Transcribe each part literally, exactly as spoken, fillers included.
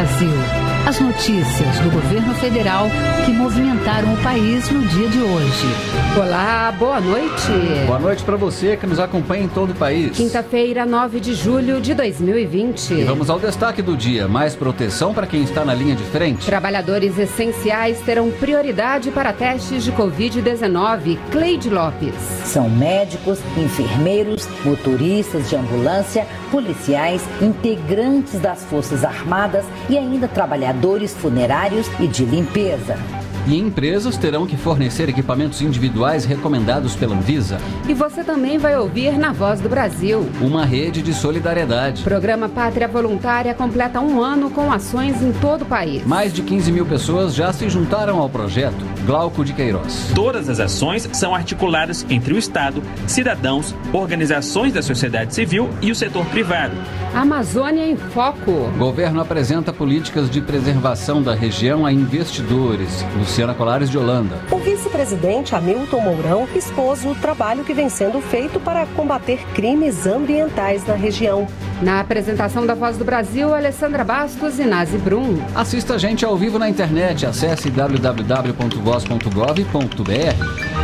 Brasil. As notícias do governo federal que movimentaram o país no dia de hoje. Olá, boa noite. Boa noite para você que nos acompanha em todo o país. Quinta-feira, nove de julho de dois mil e vinte. E vamos ao destaque do dia. Mais proteção para quem está na linha de frente. Trabalhadores essenciais terão prioridade para testes de covid dezenove. Cleide Lopes. São médicos, enfermeiros, motoristas de ambulância, policiais, integrantes das Forças Armadas e ainda trabalhadores funerários e de limpeza. E empresas terão que fornecer equipamentos individuais recomendados pela Anvisa. E você também vai ouvir na Voz do Brasil. Uma rede de solidariedade. Programa Pátria Voluntária completa um ano com ações em todo o país. Mais de quinze mil pessoas já se juntaram ao projeto. Glauco de Queiroz. Todas as ações são articuladas entre o Estado, cidadãos, organizações da sociedade civil e o setor privado. Amazônia em Foco. O governo apresenta políticas de preservação da região a investidores. Luciana Colares de Holanda. O vice-presidente Hamilton Mourão expôs o trabalho que vem sendo feito para combater crimes ambientais na região. Na apresentação da Voz do Brasil, Alessandra Bastos e Nazi Brum. Assista a gente ao vivo na internet. Acesse w w w ponto voz ponto gov ponto b r.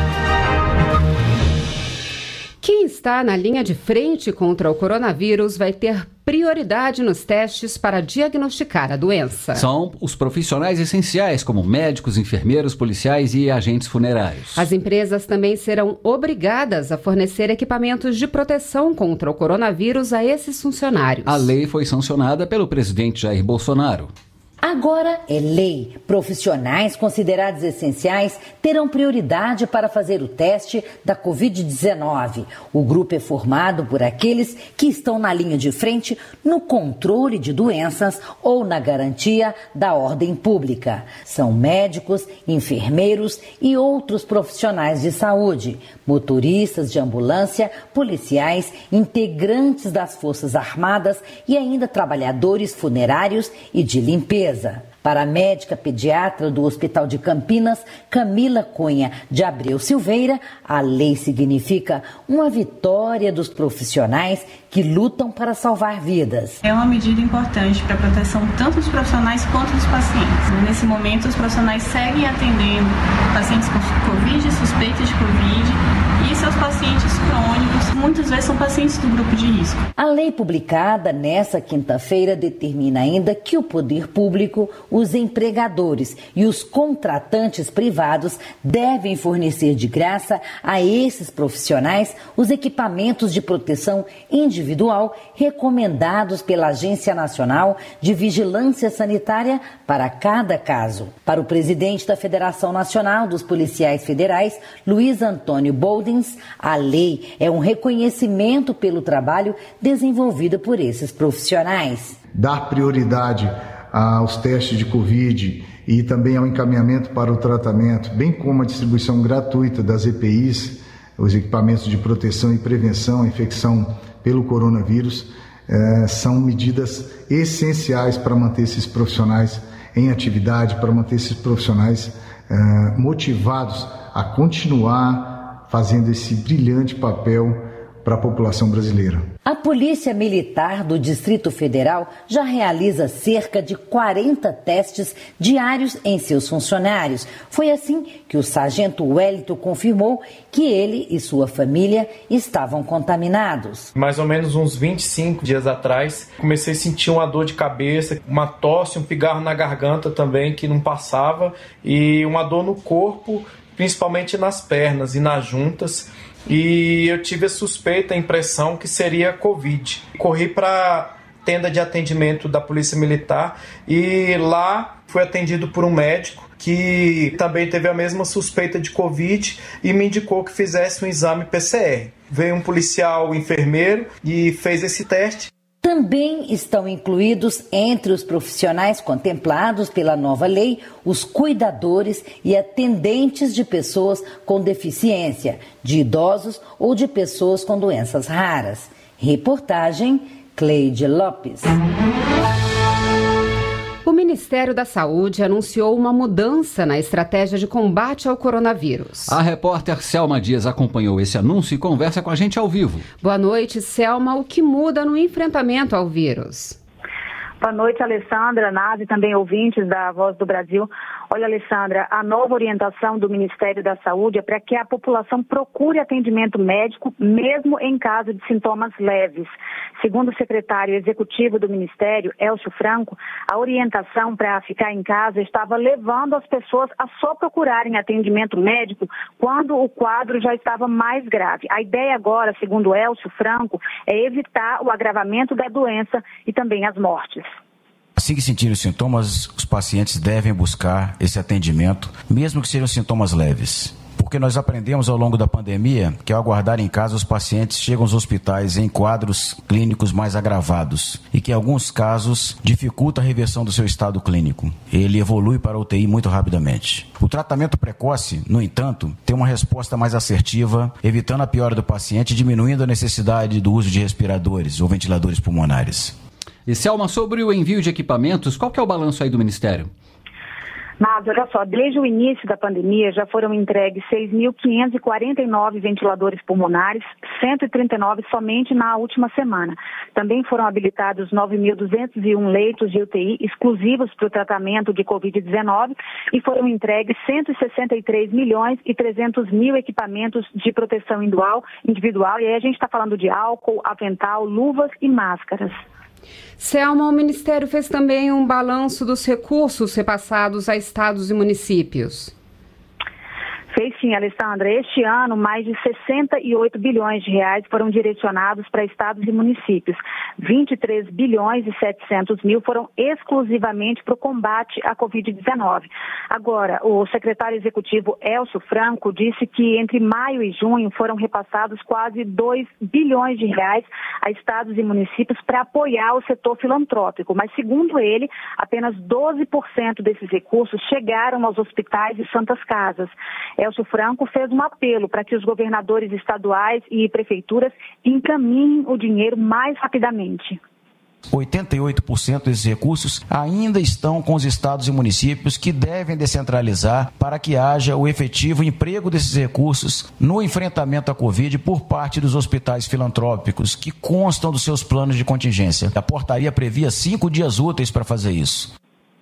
Quem está na linha de frente contra o coronavírus vai ter prioridade nos testes para diagnosticar a doença. São os profissionais essenciais, como médicos, enfermeiros, policiais e agentes funerários. As empresas também serão obrigadas a fornecer equipamentos de proteção contra o coronavírus a esses funcionários. A lei foi sancionada pelo presidente Jair Bolsonaro. Agora é lei. Profissionais considerados essenciais terão prioridade para fazer o teste da covid dezenove. O grupo é formado por aqueles que estão na linha de frente no controle de doenças ou na garantia da ordem pública. São médicos, enfermeiros e outros profissionais de saúde, motoristas de ambulância, policiais, integrantes das Forças Armadas e ainda trabalhadores funerários e de limpeza. Para a médica pediatra do Hospital de Campinas, Camila Cunha de Abreu Silveira, a lei significa uma vitória dos profissionais que lutam para salvar vidas. É uma medida importante para a proteção tanto dos profissionais quanto dos pacientes. Nesse momento, os profissionais seguem atendendo pacientes com Covid, suspeitos de Covid e seus pacientes crônicos, muitas vezes são pacientes do grupo de risco. A lei publicada nesta quinta-feira determina ainda que o poder público, os empregadores e os contratantes privados devem fornecer de graça a esses profissionais os equipamentos de proteção individual recomendados pela Agência Nacional de Vigilância Sanitária para cada caso. Para o presidente da Federação Nacional dos Policiais Federais, Luiz Antônio Boldins, a lei é um reconhecimento pelo trabalho desenvolvido por esses profissionais. Dar prioridade aos testes de Covid e também ao encaminhamento para o tratamento, bem como a distribuição gratuita das E P Is, os equipamentos de proteção e prevenção à infecção pelo coronavírus, eh, são medidas essenciais para manter esses profissionais em atividade, para manter esses profissionais eh, motivados a continuar fazendo esse brilhante papel para a população brasileira. A Polícia Militar do Distrito Federal já realiza cerca de quarenta testes diários em seus funcionários. Foi assim que o sargento Wellington confirmou que ele e sua família estavam contaminados. Mais ou menos uns vinte e cinco dias atrás, comecei a sentir uma dor de cabeça, uma tosse, um pigarro na garganta também que não passava e uma dor no corpo, principalmente nas pernas e nas juntas, e eu tive a suspeita, a impressão que seria Covid. Corri para a tenda de atendimento da Polícia Militar e lá fui atendido por um médico que também teve a mesma suspeita de Covid e me indicou que fizesse um exame P C R. Veio um policial enfermeiro e fez esse teste. Também estão incluídos entre os profissionais contemplados pela nova lei os cuidadores e atendentes de pessoas com deficiência, de idosos ou de pessoas com doenças raras. Reportagem Cleide Lopes. O Ministério da Saúde anunciou uma mudança na estratégia de combate ao coronavírus. A repórter Selma Dias acompanhou esse anúncio e conversa com a gente ao vivo. Boa noite, Selma. O que muda no enfrentamento ao vírus? Boa noite, Alessandra, Nazi e também ouvintes da Voz do Brasil. Olha, Alessandra, a nova orientação do Ministério da Saúde é para que a população procure atendimento médico, mesmo em caso de sintomas leves. Segundo o secretário executivo do Ministério, Elcio Franco, a orientação para ficar em casa estava levando as pessoas a só procurarem atendimento médico quando o quadro já estava mais grave. A ideia agora, segundo Elcio Franco, é evitar o agravamento da doença e também as mortes. Assim que sentirem os sintomas, os pacientes devem buscar esse atendimento, mesmo que sejam sintomas leves. Porque nós aprendemos ao longo da pandemia que ao aguardar em casa, os pacientes chegam aos hospitais em quadros clínicos mais agravados e que em alguns casos dificulta a reversão do seu estado clínico. Ele evolui para a U T I muito rapidamente. O tratamento precoce, no entanto, tem uma resposta mais assertiva, evitando a piora do paciente e diminuindo a necessidade do uso de respiradores ou ventiladores pulmonares. E Selma, sobre o envio de equipamentos, qual que é o balanço aí do Ministério? Mas, olha só, desde o início da pandemia já foram entregues seis mil quinhentos e quarenta e nove ventiladores pulmonares, cento e trinta e nove somente na última semana. Também foram habilitados nove mil duzentos e um leitos de U T I exclusivos para o tratamento de covid dezenove e foram entregues cento e sessenta e três milhões e trezentos mil equipamentos de proteção individual, individual. E aí a gente está falando de álcool, avental, luvas e máscaras. Selma, o Ministério fez também um balanço dos recursos repassados a estados e municípios. Fez sim, Alessandra. Este ano, mais de sessenta e oito bilhões de reais foram direcionados para estados e municípios. vinte e três bilhões e setecentos mil foram exclusivamente para o combate à covid dezenove. Agora, o secretário executivo Elcio Franco disse que entre maio e junho foram repassados quase dois bilhões de reais a estados e municípios para apoiar o setor filantrópico. Mas, segundo ele, apenas doze por cento desses recursos chegaram aos hospitais e santas casas. Elcio Franco fez um apelo para que os governadores estaduais e prefeituras encaminhem o dinheiro mais rapidamente. oitenta e oito por cento desses recursos ainda estão com os estados e municípios que devem descentralizar para que haja o efetivo emprego desses recursos no enfrentamento à Covid por parte dos hospitais filantrópicos que constam dos seus planos de contingência. A portaria previa cinco dias úteis para fazer isso.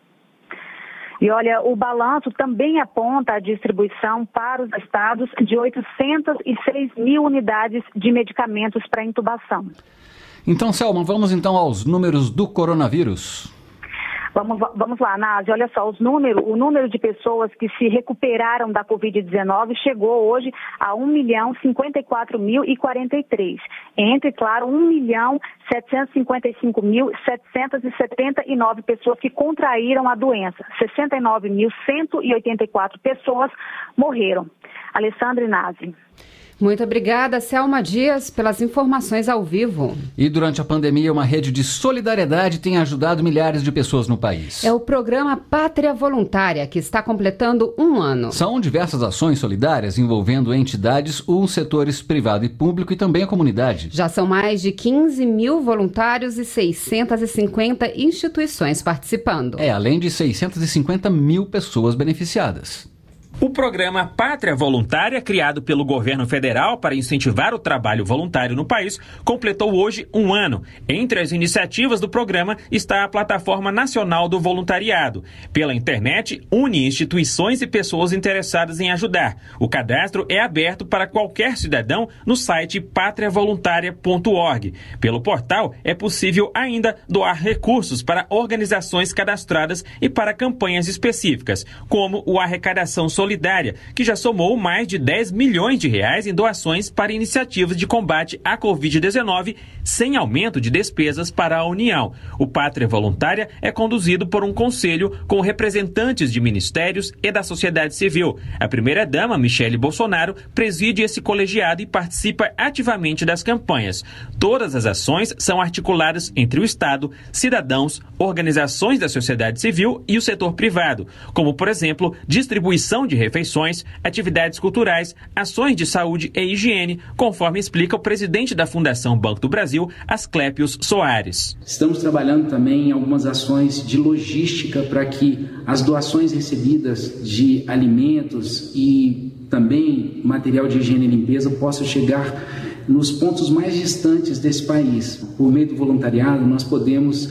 E olha, o balanço também aponta a distribuição para os estados de oitocentas e seis mil unidades de medicamentos para intubação. Então, Selma, vamos então aos números do coronavírus. Vamos, vamos lá, Nazi, olha só, os número, o número de pessoas que se recuperaram da covid dezenove chegou hoje a um milhão cinquenta e quatro mil e quarenta e três. Entre, claro, um milhão setecentos e cinquenta e cinco mil setecentos e setenta e nove pessoas que contraíram a doença. sessenta e nove mil cento e oitenta e quatro pessoas morreram. Alessandra e Nazi. Muito obrigada, Selma Dias, pelas informações ao vivo. E durante a pandemia, uma rede de solidariedade tem ajudado milhares de pessoas no país. É o programa Pátria Voluntária, que está completando um ano. São diversas ações solidárias envolvendo entidades, os setores privado e público e também a comunidade. Já são mais de quinze mil voluntários e seiscentas e cinquenta instituições participando. É, além de seiscentas e cinquenta mil pessoas beneficiadas. O programa Pátria Voluntária, criado pelo governo federal para incentivar o trabalho voluntário no país, completou hoje um ano. Entre as iniciativas do programa está a Plataforma Nacional do Voluntariado. Pela internet, une instituições e pessoas interessadas em ajudar. O cadastro é aberto para qualquer cidadão no site pátria voluntária ponto org. Pelo portal, é possível ainda doar recursos para organizações cadastradas e para campanhas específicas, como o Arrecadação Solidária. Solidária, que já somou mais de dez milhões de reais em doações para iniciativas de combate à covid dezenove, sem aumento de despesas para a União. O Pátria Voluntária é conduzido por um conselho com representantes de ministérios e da sociedade civil. A primeira-dama, Michele Bolsonaro, preside esse colegiado e participa ativamente das campanhas. Todas as ações são articuladas entre o Estado, cidadãos, organizações da sociedade civil e o setor privado, como, por exemplo, distribuição de de refeições, atividades culturais, ações de saúde e higiene, conforme explica o presidente da Fundação Banco do Brasil, Asclépios Soares. Estamos trabalhando também em algumas ações de logística para que as doações recebidas de alimentos e também material de higiene e limpeza possam chegar nos pontos mais distantes desse país. Por meio do voluntariado, nós podemos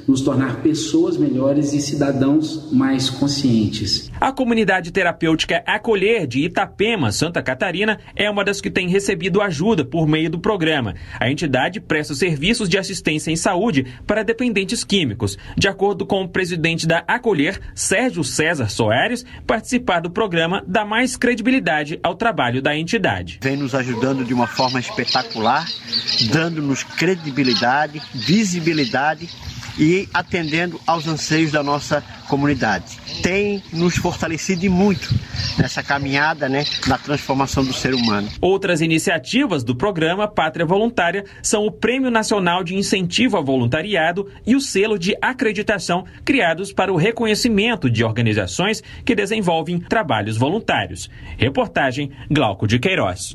nos tornar pessoas melhores e cidadãos mais conscientes. A comunidade terapêutica Acolher de Itapema, Santa Catarina, é uma das que tem recebido ajuda por meio do programa. A entidade presta serviços de assistência em saúde para dependentes químicos. De acordo com o presidente da Acolher, Sérgio César Soares, participar do programa dá mais credibilidade ao trabalho da entidade. Vem nos ajudando de uma forma espetacular, dando-nos credibilidade, visibilidade e atendendo aos anseios da nossa comunidade. Tem nos fortalecido muito nessa caminhada, né, na transformação do ser humano. Outras iniciativas do programa Pátria Voluntária são o Prêmio Nacional de Incentivo ao Voluntariado e o selo de acreditação, criados para o reconhecimento de organizações que desenvolvem trabalhos voluntários. Reportagem Glauco de Queiroz.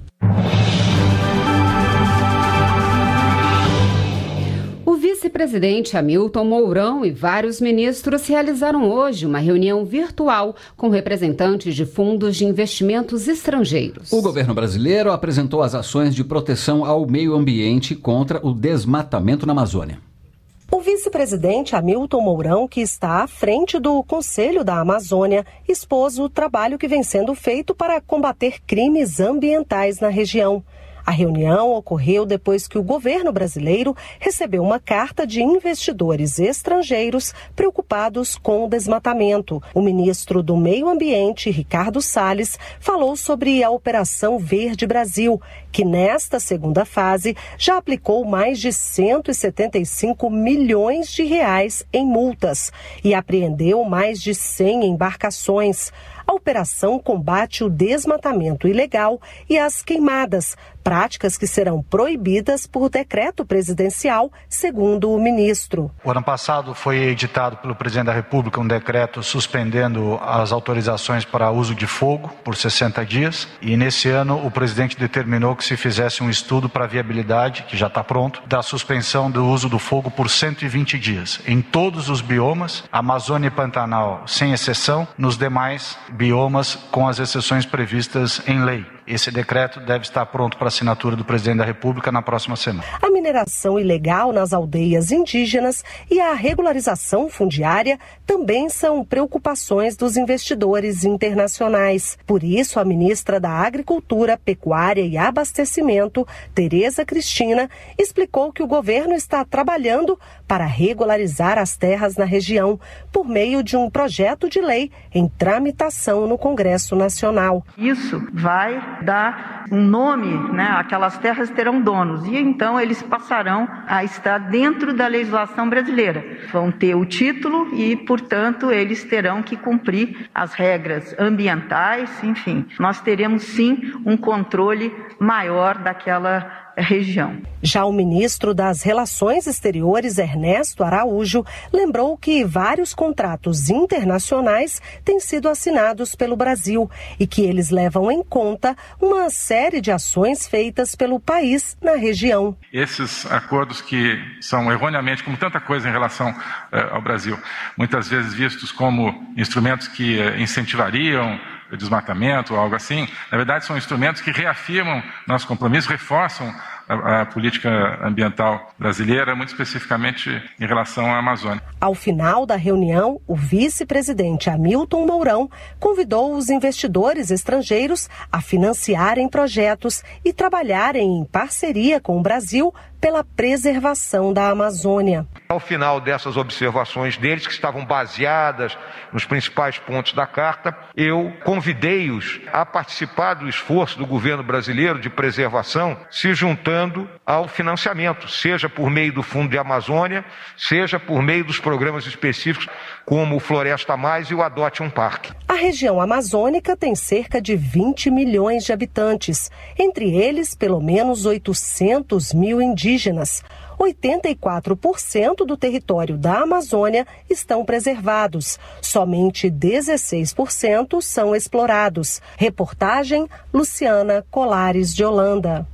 O vice-presidente Hamilton Mourão e vários ministros realizaram hoje uma reunião virtual com representantes de fundos de investimentos estrangeiros. O governo brasileiro apresentou as ações de proteção ao meio ambiente contra o desmatamento na Amazônia. O vice-presidente Hamilton Mourão, que está à frente do Conselho da Amazônia, expôs o trabalho que vem sendo feito para combater crimes ambientais na região. A reunião ocorreu depois que o governo brasileiro recebeu uma carta de investidores estrangeiros preocupados com o desmatamento. O ministro do Meio Ambiente, Ricardo Salles, falou sobre a Operação Verde Brasil, que nesta segunda fase já aplicou mais de cento e setenta e cinco milhões de reais em multas e apreendeu mais de cem embarcações. A operação combate o desmatamento ilegal e as queimadas, práticas que serão proibidas por decreto presidencial, segundo o ministro. O ano passado foi editado pelo presidente da República um decreto suspendendo as autorizações para uso de fogo por sessenta dias e nesse ano o presidente determinou que se fizesse um estudo para a viabilidade, que já está pronto, da suspensão do uso do fogo por cento e vinte dias, em todos os biomas, Amazônia e Pantanal sem exceção, nos demais biomas com as exceções previstas em lei. Esse decreto deve estar pronto para assinatura do presidente da República na próxima semana. A mineração ilegal nas aldeias indígenas e a regularização fundiária também são preocupações dos investidores internacionais. Por isso, a ministra da Agricultura, Pecuária e Abastecimento, Tereza Cristina, explicou que o governo está trabalhando para regularizar as terras na região por meio de um projeto de lei em tramitação no Congresso Nacional. Isso vai dar um nome, né? Aquelas terras terão donos e então eles passarão a estar dentro da legislação brasileira. Vão ter o título e, portanto, eles terão que cumprir as regras ambientais, enfim. Nós teremos sim um controle maior daquela região. Já o ministro das Relações Exteriores, Ernesto Araújo, lembrou que vários contratos internacionais têm sido assinados pelo Brasil e que eles levam em conta uma série de ações feitas pelo país na região. Esses acordos que são erroneamente, como tanta coisa em relação uh, ao Brasil, muitas vezes vistos como instrumentos que uh, incentivariam desmatamento ou algo assim, na verdade são instrumentos que reafirmam nosso compromisso, reforçam a, a política ambiental brasileira, muito especificamente em relação à Amazônia. Ao final da reunião, o vice-presidente Hamilton Mourão convidou os investidores estrangeiros a financiarem projetos e trabalharem em parceria com o Brasil pela preservação da Amazônia. Ao final dessas observações deles, que estavam baseadas nos principais pontos da carta, eu convidei-os a participar do esforço do governo brasileiro de preservação, se juntando ao financiamento, seja por meio do Fundo de Amazônia, seja por meio dos programas específicos como o Floresta Mais e o Adote um Parque. A região amazônica tem cerca de vinte milhões de habitantes, entre eles pelo menos oitocentos mil indígenas. oitenta e quatro por cento do território da Amazônia estão preservados. Somente dezesseis por cento são explorados. Reportagem Luciana Colares de Holanda.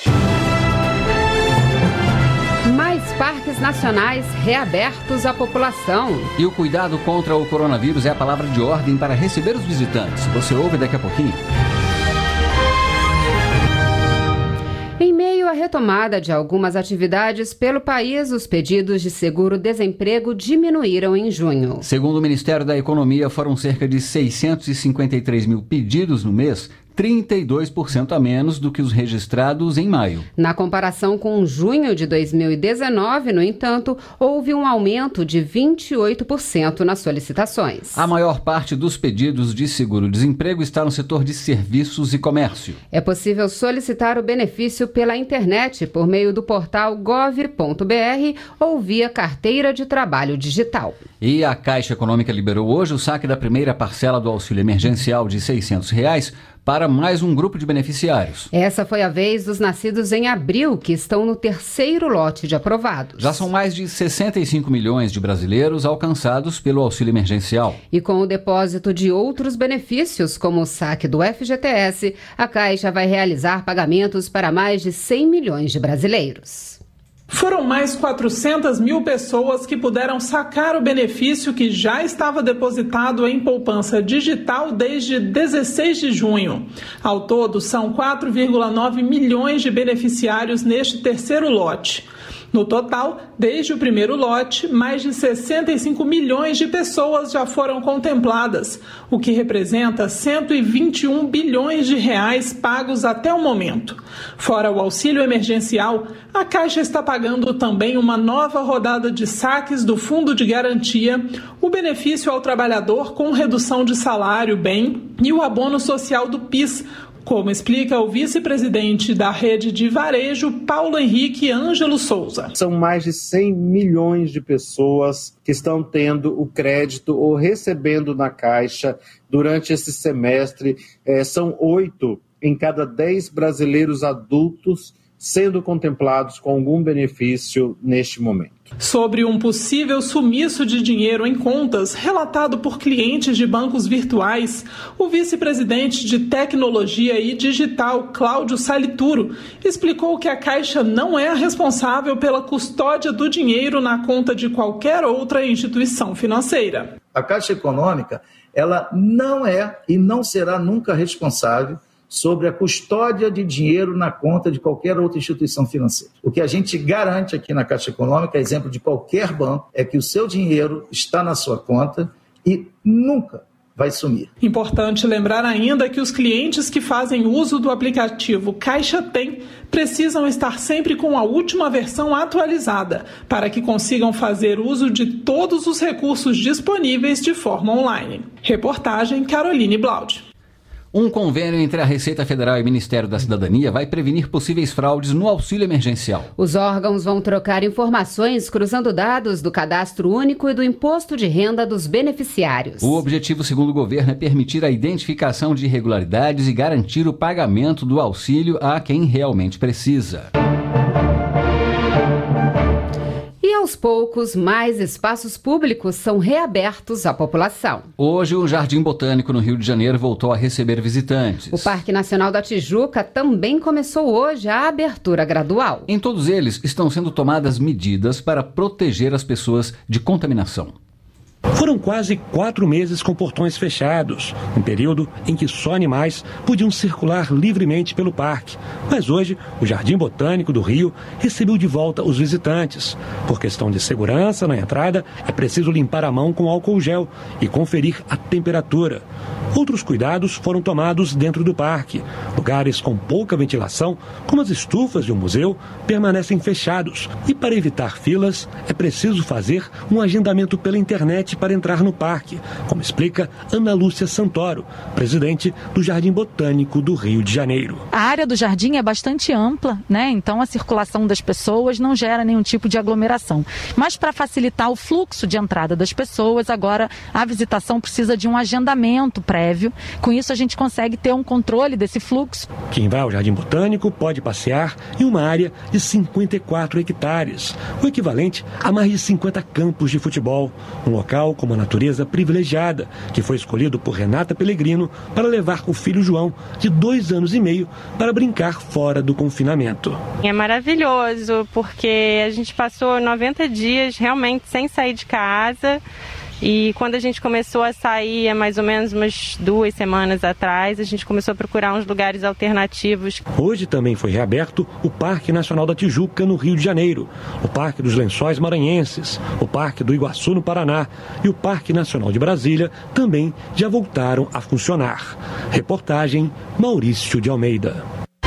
Mais parques nacionais reabertos à população. E o cuidado contra o coronavírus é a palavra de ordem para receber os visitantes. Você ouve daqui a pouquinho. Em meio à retomada de algumas atividades pelo país, os pedidos de seguro-desemprego diminuíram em junho. Segundo o Ministério da Economia, foram cerca de seiscentos e cinquenta e três mil pedidos no mês, trinta e dois por cento a menos do que os registrados em maio. Na comparação com junho de dois mil e dezenove, no entanto, houve um aumento de vinte e oito por cento nas solicitações. A maior parte dos pedidos de seguro-desemprego está no setor de serviços e comércio. É possível solicitar o benefício pela internet por meio do portal gov ponto br ou via carteira de trabalho digital. E a Caixa Econômica liberou hoje o saque da primeira parcela do auxílio emergencial de seiscentos reais para mais um grupo de beneficiários. Essa foi a vez dos nascidos em abril, que estão no terceiro lote de aprovados. Já são mais de sessenta e cinco milhões de brasileiros alcançados pelo auxílio emergencial. E com o depósito de outros benefícios, como o saque do F G T S, a Caixa vai realizar pagamentos para mais de cem milhões de brasileiros. Foram mais quatrocentas mil pessoas que puderam sacar o benefício que já estava depositado em poupança digital desde dezesseis de junho. Ao todo, são quatro vírgula nove milhões de beneficiários neste terceiro lote. No total, desde o primeiro lote, mais de sessenta e cinco milhões de pessoas já foram contempladas, o que representa cento e vinte e um bilhões de reais pagos até o momento. Fora o auxílio emergencial, a Caixa está pagando também uma nova rodada de saques do Fundo de Garantia, o benefício ao trabalhador com redução de salário, bem, e o abono social do PIS, como explica o vice-presidente da rede de varejo, Paulo Henrique Ângelo Souza. São mais de cem milhões de pessoas que estão tendo o crédito ou recebendo na Caixa durante esse semestre. É, são oito em cada dez brasileiros adultos sendo contemplados com algum benefício neste momento. Sobre um possível sumiço de dinheiro em contas relatado por clientes de bancos virtuais, o vice-presidente de Tecnologia e Digital, Cláudio Salituro, explicou que a Caixa não é a responsável pela custódia do dinheiro na conta de qualquer outra instituição financeira. A Caixa Econômica, ela não é e não será nunca responsável sobre a custódia de dinheiro na conta de qualquer outra instituição financeira. O que a gente garante aqui na Caixa Econômica, exemplo de qualquer banco, é que o seu dinheiro está na sua conta e nunca vai sumir. Importante lembrar ainda que os clientes que fazem uso do aplicativo Caixa Tem precisam estar sempre com a última versão atualizada para que consigam fazer uso de todos os recursos disponíveis de forma online. Reportagem Caroline Blaud. Um convênio entre a Receita Federal e o Ministério da Cidadania vai prevenir possíveis fraudes no auxílio emergencial. Os órgãos vão trocar informações cruzando dados do Cadastro Único e do Imposto de Renda dos beneficiários. O objetivo, segundo o governo, é permitir a identificação de irregularidades e garantir o pagamento do auxílio a quem realmente precisa. E aos poucos, mais espaços públicos são reabertos à população. Hoje, o Jardim Botânico, no Rio de Janeiro, voltou a receber visitantes. O Parque Nacional da Tijuca também começou hoje a abertura gradual. Em todos eles, estão sendo tomadas medidas para proteger as pessoas de contaminação. Foram quase quatro meses com portões fechados, um período em que só animais podiam circular livremente pelo parque. Mas hoje, o Jardim Botânico do Rio recebeu de volta os visitantes. Por questão de segurança na entrada, é preciso limpar a mão com álcool gel e conferir a temperatura. Outros cuidados foram tomados dentro do parque. Lugares com pouca ventilação, como as estufas de um museu, permanecem fechados. E para evitar filas, é preciso fazer um agendamento pela internet para entrar no parque, como explica Ana Lúcia Santoro, presidente do Jardim Botânico do Rio de Janeiro. A área do jardim é bastante ampla, né? Então a circulação das pessoas não gera nenhum tipo de aglomeração. Mas para facilitar o fluxo de entrada das pessoas, agora a visitação precisa de um agendamento prévio. Com isso a gente consegue ter um controle desse fluxo. Quem vai ao Jardim Botânico pode passear em uma área de cinquenta e quatro hectares, o equivalente a mais de cinquenta campos de futebol. Um local com uma natureza privilegiada, que foi escolhido por Renata Pellegrino para levar o filho João, de dois anos e meio, para brincar fora do confinamento. É maravilhoso, porque a gente passou noventa dias realmente sem sair de casa E quando a gente começou a sair, há mais ou menos umas duas semanas atrás, a gente começou a procurar uns lugares alternativos. Hoje também foi reaberto o Parque Nacional da Tijuca, no Rio de Janeiro, o Parque dos Lençóis Maranhenses, o Parque do Iguaçu, no Paraná, e o Parque Nacional de Brasília também já voltaram a funcionar. Reportagem Maurício de Almeida.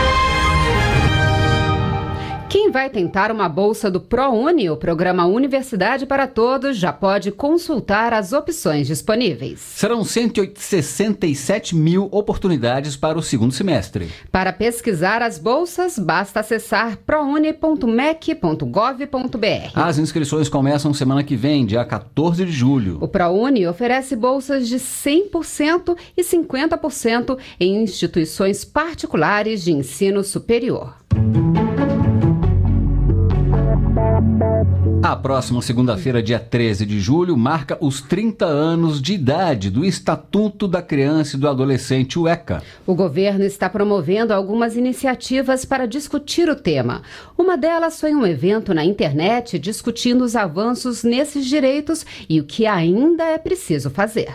Quem vai tentar uma bolsa do ProUni, o programa Universidade para Todos, já pode consultar as opções disponíveis. Serão cento e sessenta e sete mil oportunidades para o segundo semestre. Para pesquisar as bolsas, basta acessar prouni ponto mec ponto gov ponto br. As inscrições começam semana que vem, dia quatorze de julho. O ProUni oferece bolsas de cem por cento e cinquenta por cento em instituições particulares de ensino superior. A próxima segunda-feira, dia treze de julho, marca os trinta anos de idade do Estatuto da Criança e do Adolescente, o ECA. O governo está promovendo algumas iniciativas para discutir o tema. Uma delas foi um evento na internet discutindo os avanços nesses direitos e o que ainda é preciso fazer.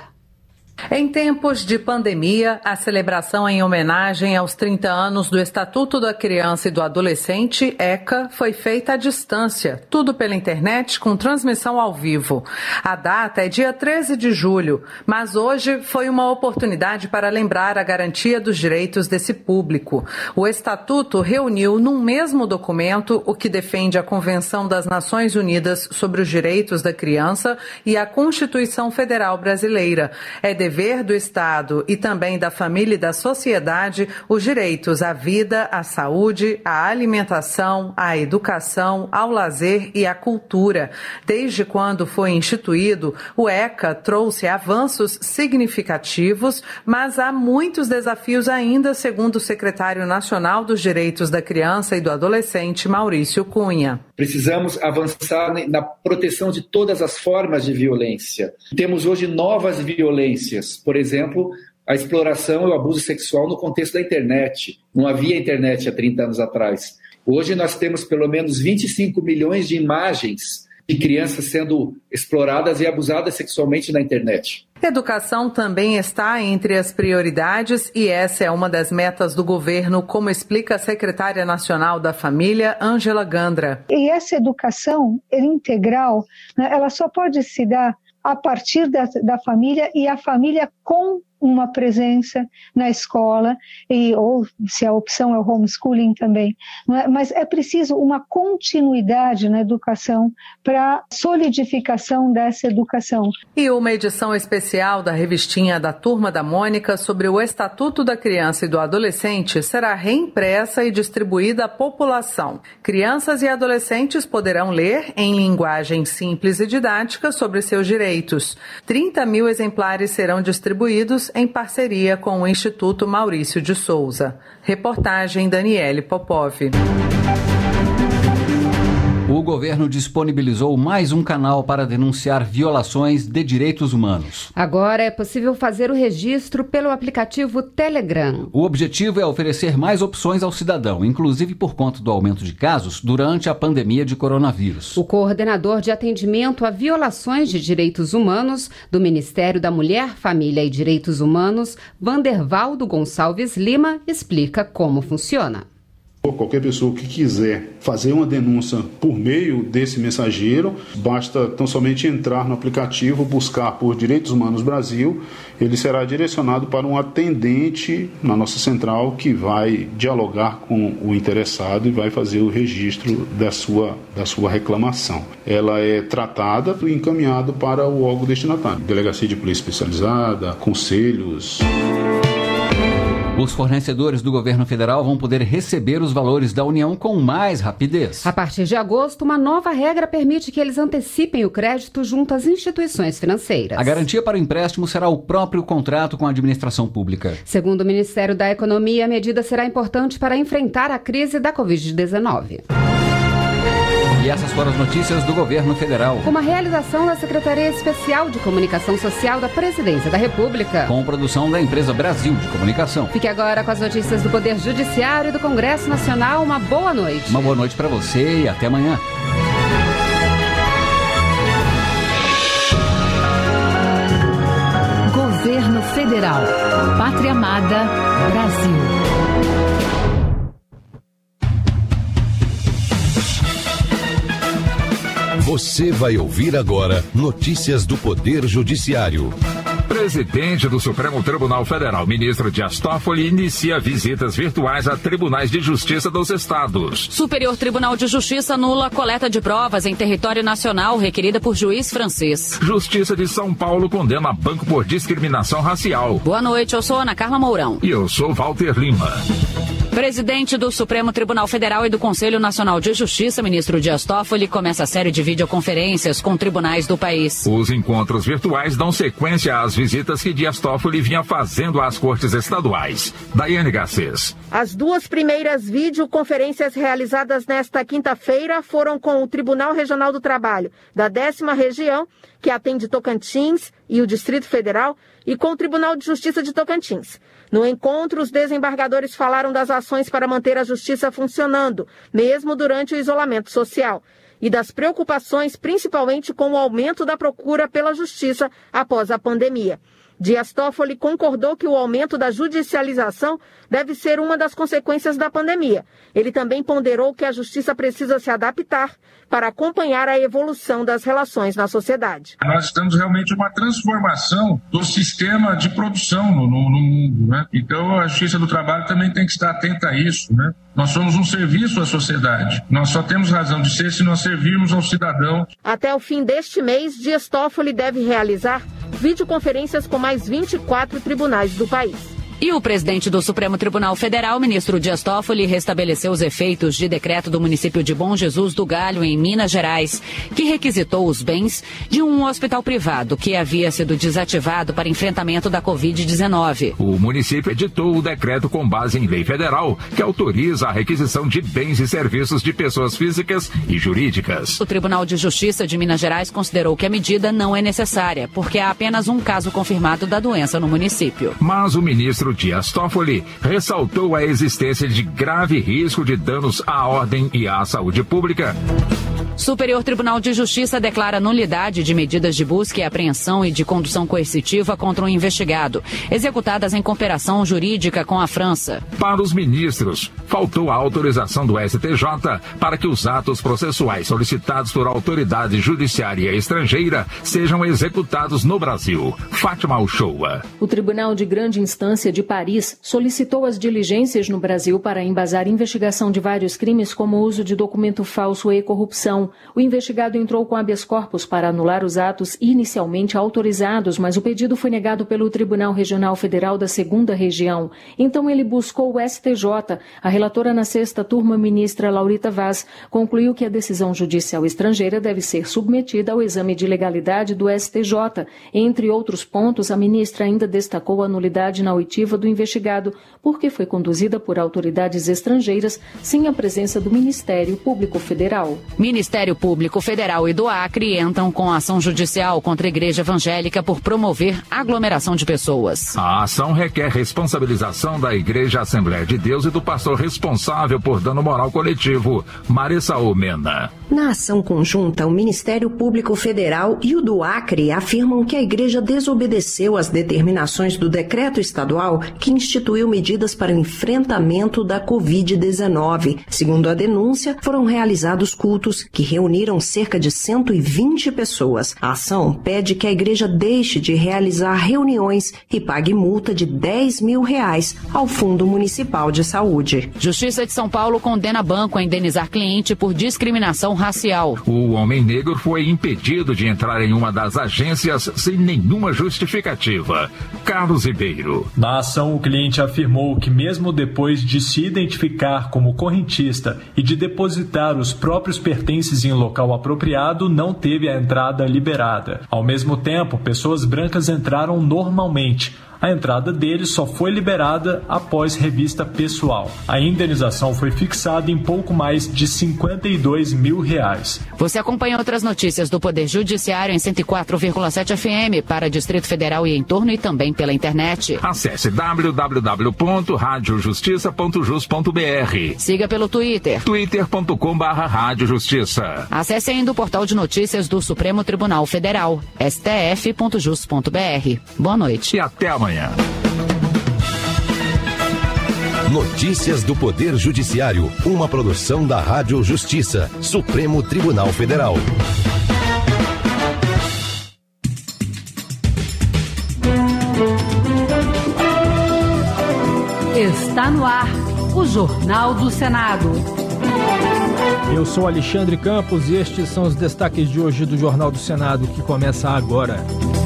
Em tempos de pandemia, a celebração em homenagem aos trinta anos do Estatuto da Criança e do Adolescente, ECA, foi feita à distância, tudo pela internet com transmissão ao vivo. A data é dia treze de julho, mas hoje foi uma oportunidade para lembrar a garantia dos direitos desse público. O Estatuto reuniu num mesmo documento o que defende a Convenção das Nações Unidas sobre os Direitos da Criança e a Constituição Federal Brasileira. É dever do Estado e também da família e da sociedade os direitos à vida, à saúde, à alimentação, à educação, ao lazer e à cultura. Desde quando foi instituído, o ECA trouxe avanços significativos, mas há muitos desafios ainda, segundo o secretário nacional dos Direitos da Criança e do Adolescente, Maurício Cunha. Precisamos avançar na proteção de todas as formas de violência. Temos hoje novas violências. Por exemplo, a exploração e o abuso sexual no contexto da internet. Não havia internet há trinta anos atrás. Hoje nós temos pelo menos vinte e cinco milhões de imagens de crianças sendo exploradas e abusadas sexualmente na internet. Educação também está entre as prioridades e essa é uma das metas do governo, como explica a secretária nacional da Família, Ângela Gandra. E essa educação integral, né, ela só pode se dar a partir da, da família e a família com uma presença na escola, e, ou se a opção é o homeschooling também. Não é? Mas é preciso uma continuidade na educação para a solidificação dessa educação. E uma edição especial da revistinha da Turma da Mônica sobre o Estatuto da Criança e do Adolescente será reimpressa e distribuída à população. Crianças e adolescentes poderão ler em linguagem simples e didática sobre seus direitos. trinta mil exemplares serão distribuídos em parceria com o Instituto Maurício de Souza. Reportagem Daniele Popov. O governo disponibilizou mais um canal para denunciar violações de direitos humanos. Agora é possível fazer o registro pelo aplicativo Telegram. O objetivo é oferecer mais opções ao cidadão, inclusive por conta do aumento de casos durante a pandemia de coronavírus. O coordenador de atendimento a violações de direitos humanos do Ministério da Mulher, Família e Direitos Humanos, Vandervaldo Gonçalves Lima, explica como funciona. Qualquer pessoa que quiser fazer uma denúncia por meio desse mensageiro, basta tão somente entrar no aplicativo, buscar por Direitos Humanos Brasil, ele será direcionado para um atendente na nossa central que vai dialogar com o interessado e vai fazer o registro da sua, da sua reclamação. Ela é tratada e encaminhada para o órgão destinatário, Delegacia de Polícia Especializada, conselhos. Os fornecedores do governo federal vão poder receber os valores da União com mais rapidez. A partir de agosto, uma nova regra permite que eles antecipem o crédito junto às instituições financeiras. A garantia para o empréstimo será o próprio contrato com a administração pública. Segundo o Ministério da Economia, a medida será importante para enfrentar a crise da covid dezenove. E essas foram as notícias do governo federal. Uma realização da Secretaria Especial de Comunicação Social da Presidência da República. Com produção da empresa Brasil de Comunicação. Fique agora com as notícias do Poder Judiciário e do Congresso Nacional. Uma boa noite. Uma boa noite para você e até amanhã. Governo Federal. Pátria Amada, Brasil. Você vai ouvir agora notícias do Poder Judiciário. Presidente do Supremo Tribunal Federal, ministro Dias Toffoli, inicia visitas virtuais a tribunais de justiça dos estados. Superior Tribunal de Justiça anula a coleta de provas em território nacional requerida por juiz francês. Justiça de São Paulo condena banco por discriminação racial. Boa noite, eu sou Ana Carla Mourão. E eu sou Walter Lima. Presidente do Supremo Tribunal Federal e do Conselho Nacional de Justiça, ministro Dias Toffoli, começa a série de videoconferências com tribunais do país. Os encontros virtuais dão sequência às visitas que Dias Toffoli vinha fazendo às cortes estaduais. Daiane Garcês. As duas primeiras videoconferências realizadas nesta quinta-feira foram com o Tribunal Regional do Trabalho da décima Região, que atende Tocantins e o Distrito Federal, e com o Tribunal de Justiça de Tocantins. No encontro, os desembargadores falaram das ações para manter a justiça funcionando, mesmo durante o isolamento social, e das preocupações, principalmente com o aumento da procura pela justiça após a pandemia. Dias Toffoli concordou que o aumento da judicialização deve ser uma das consequências da pandemia. Ele também ponderou que a justiça precisa se adaptar para acompanhar a evolução das relações na sociedade. Nós estamos realmente em uma transformação do sistema de produção no, no, no mundo, né? Então a Justiça do Trabalho também tem que estar atenta a isso, né? Nós somos um serviço à sociedade. Nós só temos razão de ser se nós servirmos ao cidadão. Até o fim deste mês, Dias Toffoli deve realizar videoconferências com mais vinte e quatro tribunais do país. E o presidente do Supremo Tribunal Federal, ministro Dias Toffoli, restabeleceu os efeitos de decreto do município de Bom Jesus do Galho, em Minas Gerais, que requisitou os bens de um hospital privado que havia sido desativado para enfrentamento da covid dezenove. O município editou o decreto com base em lei federal, que autoriza a requisição de bens e serviços de pessoas físicas e jurídicas. O Tribunal de Justiça de Minas Gerais considerou que a medida não é necessária, porque há apenas um caso confirmado da doença no município. Mas o ministro Dias Toffoli ressaltou a existência de grave risco de danos à ordem e à saúde pública. Superior Tribunal de Justiça declara nulidade de medidas de busca e apreensão e de condução coercitiva contra um investigado, executadas em cooperação jurídica com a França. Para os ministros, faltou a autorização do S T J para que os atos processuais solicitados por autoridade judiciária estrangeira sejam executados no Brasil. Fátima Uchoa. O Tribunal de Grande Instância de Paris solicitou as diligências no Brasil para embasar investigação de vários crimes como uso de documento falso e corrupção. O investigado entrou com habeas corpus para anular os atos inicialmente autorizados, mas o pedido foi negado pelo Tribunal Regional Federal da segunda Região. Então ele buscou o S T J. A relatora na sexta turma, ministra Laurita Vaz, concluiu que a decisão judicial estrangeira deve ser submetida ao exame de legalidade do S T J. Entre outros pontos, a ministra ainda destacou a nulidade na oitiva do investigado, porque foi conduzida por autoridades estrangeiras sem a presença do Ministério Público Federal. Ministério Público Federal e do Acre entram com ação judicial contra a Igreja Evangélica por promover aglomeração de pessoas. A ação requer responsabilização da Igreja Assembleia de Deus e do pastor responsável por dano moral coletivo, Maressaú Mena. Na ação conjunta, o Ministério Público Federal e o do Acre afirmam que a Igreja desobedeceu às determinações do decreto estadual que instituiu medidas para o enfrentamento da covid dezenove. Segundo a denúncia, foram realizados cultos que reuniram cerca de cento e vinte pessoas. A ação pede que a igreja deixe de realizar reuniões e pague multa de dez mil reais ao Fundo Municipal de Saúde. Justiça de São Paulo condena banco a indenizar cliente por discriminação racial. O homem negro foi impedido de entrar em uma das agências sem nenhuma justificativa. Carlos Ribeiro. Na ação, o cliente afirmou que mesmo depois de se identificar como correntista e de depositar os próprios pertences em local apropriado, não teve a entrada liberada. Ao mesmo tempo, pessoas brancas entraram normalmente. A entrada deles só foi liberada após revista pessoal. A indenização foi fixada em pouco mais de cinquenta e dois mil reais. Você acompanha outras notícias do Poder Judiciário em cento e quatro vírgula sete F M para Distrito Federal e entorno e também pela internet. Acesse w w w ponto rádio justiça ponto jus ponto b r. Siga pelo Twitter. twitter ponto com barra rádio justiça. Acesse ainda o portal de notícias do Supremo Tribunal Federal, s t f ponto jus ponto b r. Boa noite. E até amanhã. Notícias do Poder Judiciário, uma produção da Rádio Justiça, Supremo Tribunal Federal. Está no ar o Jornal do Senado. Eu sou Alexandre Campos e estes são os destaques de hoje do Jornal do Senado, que começa agora.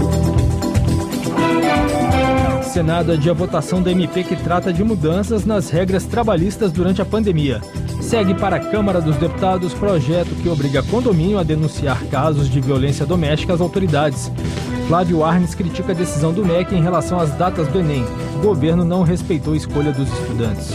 Senado adia a votação da M P que trata de mudanças nas regras trabalhistas durante a pandemia. Segue para a Câmara dos Deputados projeto que obriga condomínio a denunciar casos de violência doméstica às autoridades. Flávio Arnes critica a decisão do M E C em relação às datas do Enem. O governo não respeitou a escolha dos estudantes.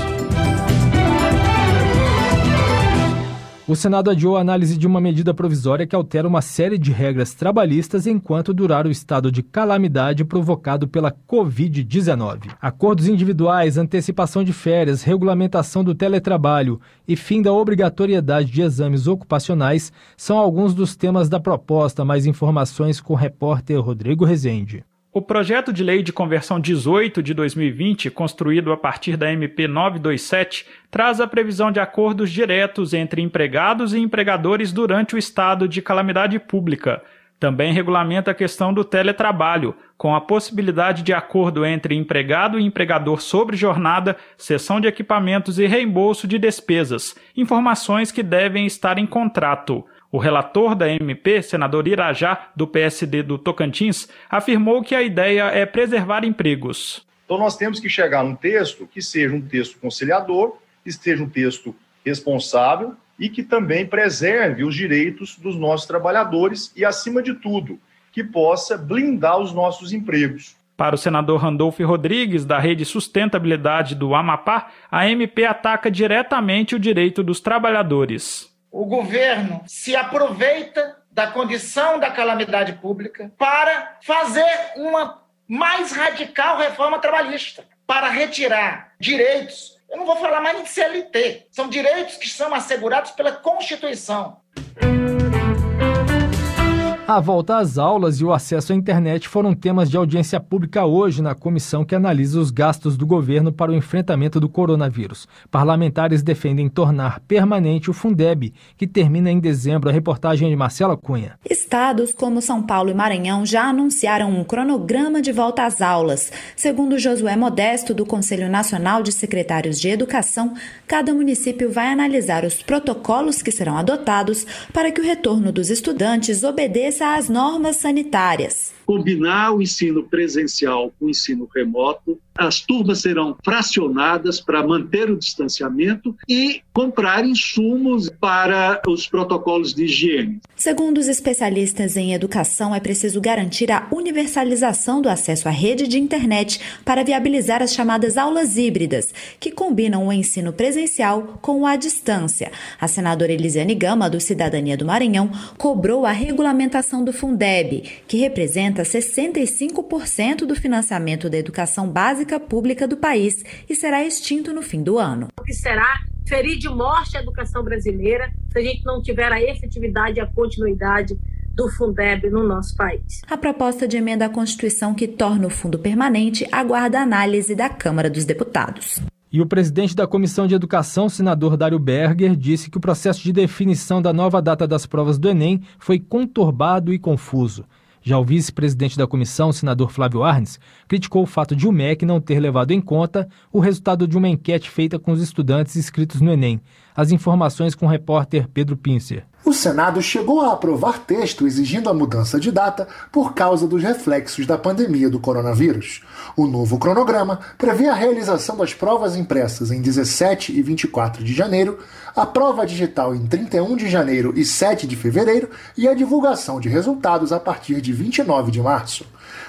O Senado adiou a análise de uma medida provisória que altera uma série de regras trabalhistas enquanto durar o estado de calamidade provocado pela covid dezenove. Acordos individuais, antecipação de férias, regulamentação do teletrabalho e fim da obrigatoriedade de exames ocupacionais são alguns dos temas da proposta. Mais informações com o repórter Rodrigo Rezende. O projeto de lei de conversão dezoito de dois mil e vinte, construído a partir da M P novecentos e vinte e sete, traz a previsão de acordos diretos entre empregados e empregadores durante o estado de calamidade pública. Também regulamenta a questão do teletrabalho, com a possibilidade de acordo entre empregado e empregador sobre jornada, cessão de equipamentos e reembolso de despesas, informações que devem estar em contrato. O relator da M P, senador Irajá, do P S D do Tocantins, afirmou que a ideia é preservar empregos. Então nós temos que chegar num texto que seja um texto conciliador, que seja um texto responsável e que também preserve os direitos dos nossos trabalhadores e, acima de tudo, que possa blindar os nossos empregos. Para o senador Randolfo Rodrigues, da Rede Sustentabilidade do Amapá, a M P ataca diretamente o direito dos trabalhadores. O governo se aproveita da condição da calamidade pública para fazer uma mais radical reforma trabalhista, para retirar direitos. Eu não vou falar mais nem de C L T, são direitos que são assegurados pela Constituição. A volta às aulas e o acesso à internet foram temas de audiência pública hoje na comissão que analisa os gastos do governo para o enfrentamento do coronavírus. Parlamentares defendem tornar permanente o Fundeb, que termina em dezembro. A reportagem de Marcela Cunha. Estados como São Paulo e Maranhão já anunciaram um cronograma de volta às aulas. Segundo Josué Modesto, do Conselho Nacional de Secretários de Educação, cada município vai analisar os protocolos que serão adotados para que o retorno dos estudantes obedeça às normas sanitárias. Combinar o ensino presencial com o ensino remoto, as turmas serão fracionadas para manter o distanciamento e comprar insumos para os protocolos de higiene. Segundo os especialistas em educação, é preciso garantir a universalização do acesso à rede de internet para viabilizar as chamadas aulas híbridas, que combinam o ensino presencial com o à distância. A senadora Elisiane Gama, do Cidadania do Maranhão, cobrou a regulamentação do Fundeb, que representa sessenta e cinco por cento do financiamento da educação básica pública do país e será extinto no fim do ano. O que será ferir de morte a educação brasileira se a gente não tiver a efetividade e a continuidade do Fundeb no nosso país. A proposta de emenda à Constituição que torna o fundo permanente aguarda a análise da Câmara dos Deputados. E o presidente da Comissão de Educação, senador Dário Berger, disse que o processo de definição da nova data das provas do Enem foi conturbado e confuso. Já o vice-presidente da comissão, o senador Flávio Arnes, criticou o fato de o M E C não ter levado em conta o resultado de uma enquete feita com os estudantes inscritos no Enem. As informações com o repórter Pedro Pincer. O Senado chegou a aprovar texto exigindo a mudança de data por causa dos reflexos da pandemia do coronavírus. O novo cronograma prevê a realização das provas impressas em dezessete e vinte e quatro de janeiro, a prova digital em trinta e um de janeiro e sete de fevereiro e a divulgação de resultados a partir de vinte e nove de março.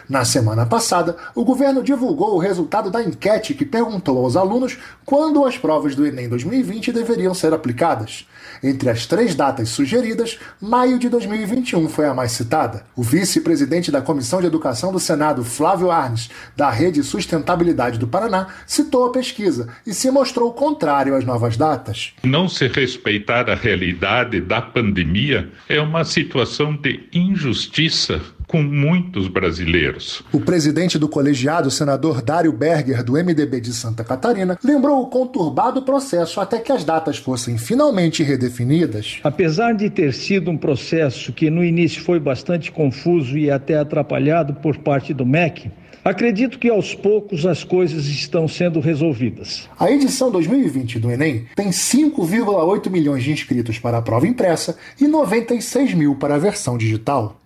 Na semana passada, o governo divulgou o resultado da enquete que perguntou aos alunos quando as provas do Enem dois mil e vinte deveriam ser aplicadas. Entre as três datas sugeridas, maio de dois mil e vinte e um foi a mais citada. O vice-presidente da Comissão de Educação do Senado, Flávio Arnes, da Rede Sustentabilidade do Paraná, citou a pesquisa e se mostrou contrário às novas datas. Não se respeitar a realidade da pandemia é uma situação de injustiça com muitos brasileiros. O presidente do colegiado, senador Dário Berger, do M D B de Santa Catarina, lembrou o conturbado processo até que as datas fossem finalmente redefinidas. Apesar de ter sido um processo que no início foi bastante confuso e até atrapalhado por parte do M E C, acredito que aos poucos as coisas estão sendo resolvidas. A edição dois mil e vinte do Enem tem cinco vírgula oito milhões de inscritos para a prova impressa e noventa e seis mil para a versão digital.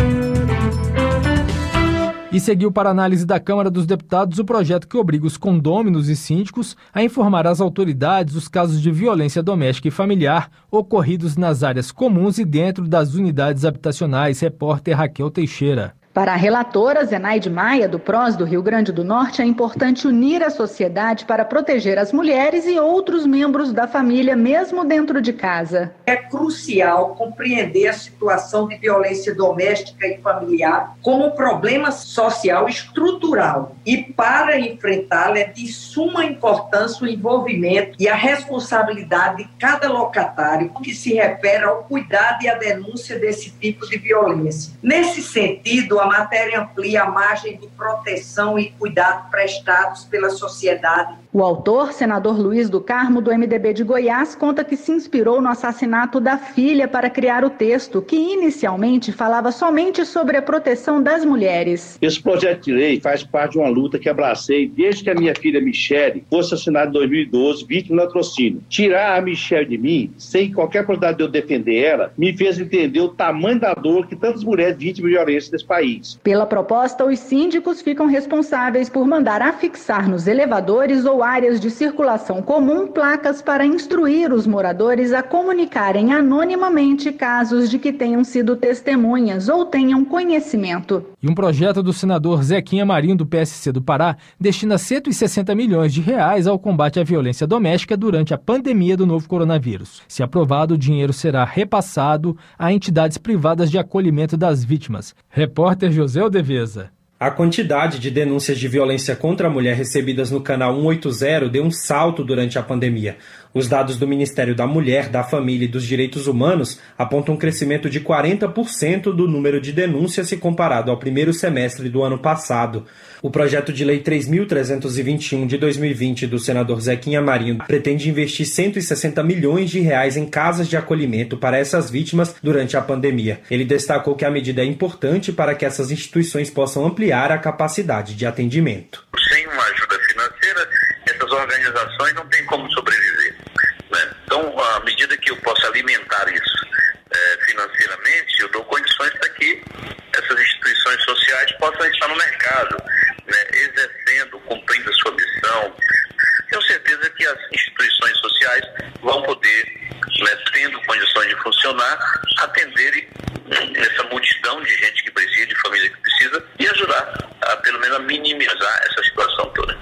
E seguiu para análise da Câmara dos Deputados o projeto que obriga os condôminos e síndicos a informar às autoridades os casos de violência doméstica e familiar ocorridos nas áreas comuns e dentro das unidades habitacionais. Repórter Raquel Teixeira. Para a relatora Zenaide Maia, do P R O S do Rio Grande do Norte, é importante unir a sociedade para proteger as mulheres e outros membros da família, mesmo dentro de casa. É crucial compreender a situação de violência doméstica e familiar como um problema social estrutural e, para enfrentá-la, é de suma importância o envolvimento e a responsabilidade de cada locatário que se refere ao cuidado e à denúncia desse tipo de violência. Nesse sentido, a matéria amplia a margem de proteção e cuidado prestados pela sociedade. O autor, senador Luiz do Carmo, do M D B de Goiás, conta que se inspirou no assassinato da filha para criar o texto, que inicialmente falava somente sobre a proteção das mulheres. Esse projeto de lei faz parte de uma luta que abracei desde que a minha filha Michele fosse assassinada em dois mil e doze, vítima de latrocínio. Tirar a Michele de mim, sem qualquer possibilidade de eu defender ela, me fez entender o tamanho da dor que tantas mulheres vítimas de violência nesse país. Pela proposta, os síndicos ficam responsáveis por mandar afixar nos elevadores ou áreas de circulação comum placas para instruir os moradores a comunicarem anonimamente casos de que tenham sido testemunhas ou tenham conhecimento. E um projeto do senador Zequinha Marinho, do P S C do Pará, destina cento e sessenta milhões de reais ao combate à violência doméstica durante a pandemia do novo coronavírus. Se aprovado, o dinheiro será repassado a entidades privadas de acolhimento das vítimas. Repórter José Odeveza. A quantidade de denúncias de violência contra a mulher recebidas no canal cento e oitenta deu um salto durante a pandemia. Os dados do Ministério da Mulher, da Família e dos Direitos Humanos apontam um crescimento de quarenta por cento do número de denúncias se comparado ao primeiro semestre do ano passado. O projeto de lei três mil trezentos e vinte e um de dois mil e vinte do senador Zequinha Marinho pretende investir cento e sessenta milhões de reais em casas de acolhimento para essas vítimas durante a pandemia. Ele destacou que a medida é importante para que essas instituições possam ampliar a capacidade de atendimento. Sem uma ajuda financeira, essas organizações não têm como sobreviver, né? Então, à medida que eu possa alimentar isso é, financeiramente, eu dou condições para que essas instituições sociais possam estar no mercado, né, exercendo, cumprindo a sua missão. Tenho certeza que as instituições sociais vão poder, né, tendo condições de funcionar, atender essa multidão de gente que precisa, de família que precisa, e ajudar a, pelo menos, a minimizar essa situação toda.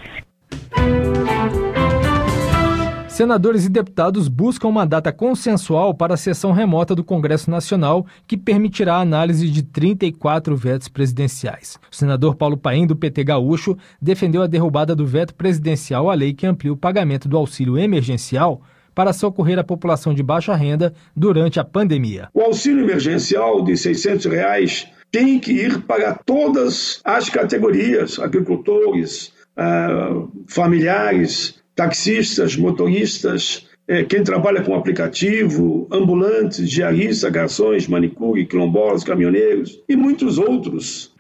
Senadores e deputados buscam uma data consensual para a sessão remota do Congresso Nacional que permitirá a análise de trinta e quatro vetos presidenciais. O senador Paulo Paim, do P T Gaúcho, defendeu a derrubada do veto presidencial à lei que amplia o pagamento do auxílio emergencial para socorrer a população de baixa renda durante a pandemia. O auxílio emergencial de seiscentos reais tem que ir para todas as categorias, agricultores, uh, familiares, taxistas, motoristas, eh, quem trabalha com aplicativo, ambulantes, diaristas, garçons, manicure, quilombolas, caminhoneiros e muitos outros.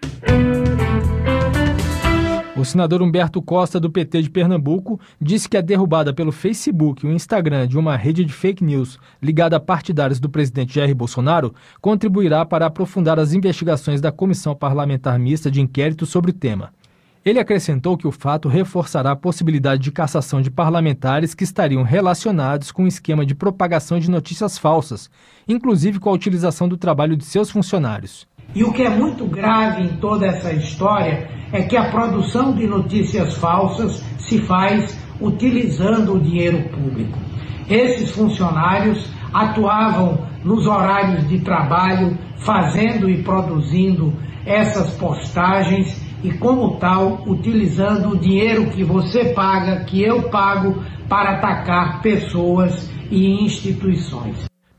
O senador Humberto Costa, do P T de Pernambuco, disse que a derrubada pelo Facebook e o Instagram de uma rede de fake news ligada a partidários do presidente Jair Bolsonaro contribuirá para aprofundar as investigações da Comissão Parlamentar Mista de Inquérito sobre o tema. Ele acrescentou que o fato reforçará a possibilidade de cassação de parlamentares que estariam relacionados com o esquema de propagação de notícias falsas, inclusive com a utilização do trabalho de seus funcionários. E o que é muito grave em toda essa história é que a produção de notícias falsas se faz utilizando o dinheiro público. Esses funcionários atuavam nos horários de trabalho, fazendo e produzindo essas postagens e, como tal, utilizando o dinheiro que você paga, que eu pago, para atacar pessoas e instituições.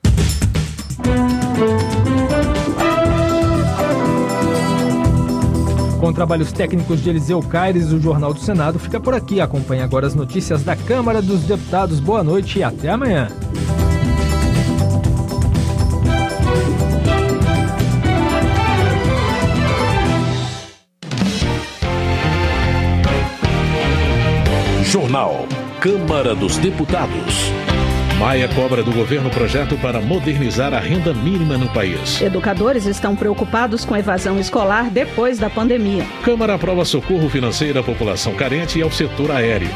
Com trabalhos técnicos de Eliseu Caires, o Jornal do Senado fica por aqui. Acompanhe agora as notícias da Câmara dos Deputados. Boa noite e até amanhã. Jornal Câmara dos Deputados. Maia cobra do governo projeto para modernizar a renda mínima no país. Educadores estão preocupados com a evasão escolar depois da pandemia. Câmara aprova socorro financeiro à população carente e ao setor aéreo.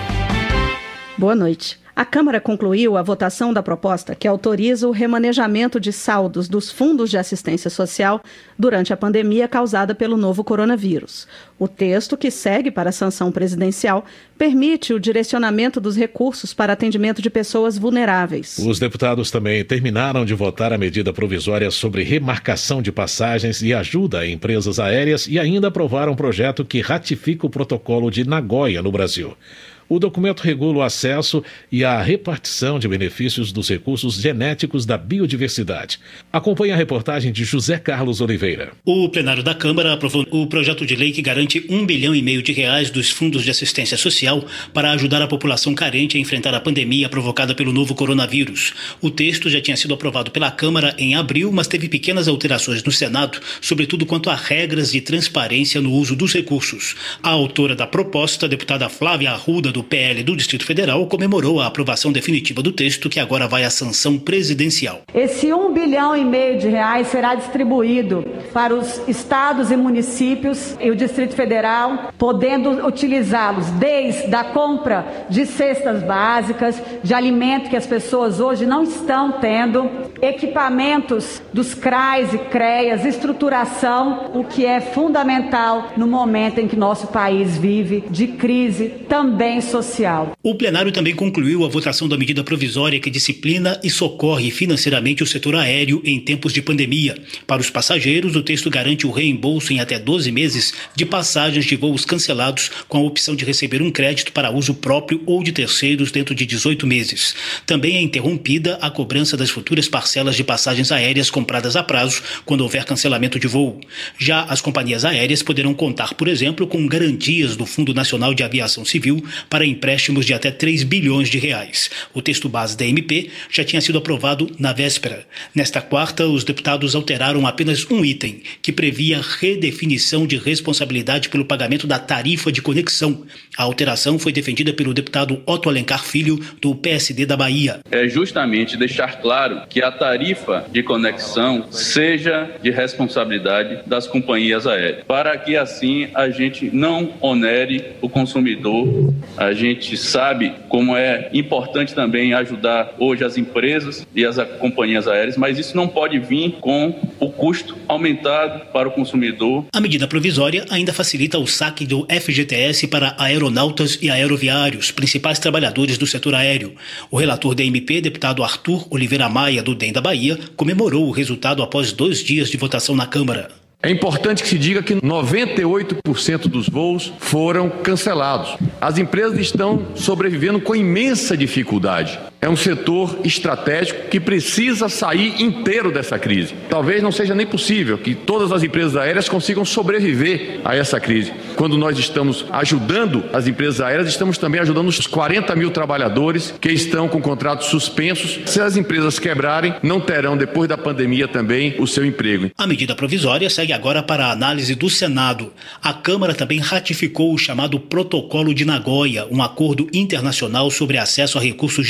Boa noite. A Câmara concluiu a votação da proposta que autoriza o remanejamento de saldos dos fundos de assistência social durante a pandemia causada pelo novo coronavírus. O texto, que segue para a sanção presidencial, permite o direcionamento dos recursos para atendimento de pessoas vulneráveis. Os deputados também terminaram de votar a medida provisória sobre remarcação de passagens e ajuda a empresas aéreas e ainda aprovaram um projeto que ratifica o protocolo de Nagoya no Brasil. O documento regula o acesso e a repartição de benefícios dos recursos genéticos da biodiversidade. Acompanhe a reportagem de José Carlos Oliveira. O plenário da Câmara aprovou o projeto de lei que garante um bilhão e meio de reais dos fundos de assistência social para ajudar a população carente a enfrentar a pandemia provocada pelo novo coronavírus. O texto já tinha sido aprovado pela Câmara em abril, mas teve pequenas alterações no Senado, sobretudo quanto a regras de transparência no uso dos recursos. A autora da proposta, a deputada Flávia Arruda, do P L do Distrito Federal, comemorou a aprovação definitiva do texto, que agora vai à sanção presidencial. Esse um bilhão e meio de reais será distribuído para os estados e municípios e o Distrito Federal, podendo utilizá-los desde a compra de cestas básicas, de alimento que as pessoas hoje não estão tendo, equipamentos dos C R A S e C R E A S, estruturação, o que é fundamental no momento em que nosso país vive de crise também social. O plenário também concluiu a votação da medida provisória que disciplina e socorre financeiramente o setor aéreo em tempos de pandemia. Para os passageiros, o texto garante o reembolso em até doze meses de passagens de voos cancelados, com a opção de receber um crédito para uso próprio ou de terceiros dentro de dezoito meses. Também é interrompida a cobrança das futuras parcelas de passagens aéreas compradas a prazo quando houver cancelamento de voo. Já as companhias aéreas poderão contar, por exemplo, com garantias do Fundo Nacional de Aviação Civil para empréstimos de até três bilhões de reais. O texto base da M P já tinha sido aprovado na véspera. Nesta quarta, os deputados alteraram apenas um item, que previa redefinição de responsabilidade pelo pagamento da tarifa de conexão. A alteração foi defendida pelo deputado Otto Alencar Filho, do P S D da Bahia. É justamente deixar claro que a tarifa de conexão seja de responsabilidade das companhias aéreas, para que assim a gente não onere o consumidor. A gente sabe como é importante também ajudar hoje as empresas e as companhias aéreas, mas isso não pode vir com o custo aumentado para o consumidor. A medida provisória ainda facilita o saque do F G T S para aeronautas e aeroviários, principais trabalhadores do setor aéreo. O relator da M P, deputado Arthur Oliveira Maia, do D E M da Bahia, comemorou o resultado após dois dias de votação na Câmara. É importante que se diga que noventa e oito por cento dos voos foram cancelados. As empresas estão sobrevivendo com imensa dificuldade. É um setor estratégico que precisa sair inteiro dessa crise. Talvez não seja nem possível que todas as empresas aéreas consigam sobreviver a essa crise. Quando nós estamos ajudando as empresas aéreas, estamos também ajudando os quarenta mil trabalhadores que estão com contratos suspensos. Se as empresas quebrarem, não terão, depois da pandemia, também o seu emprego. A medida provisória segue agora para a análise do Senado. A Câmara também ratificou o chamado Protocolo de Nagoya, um acordo internacional sobre acesso a recursos genéticos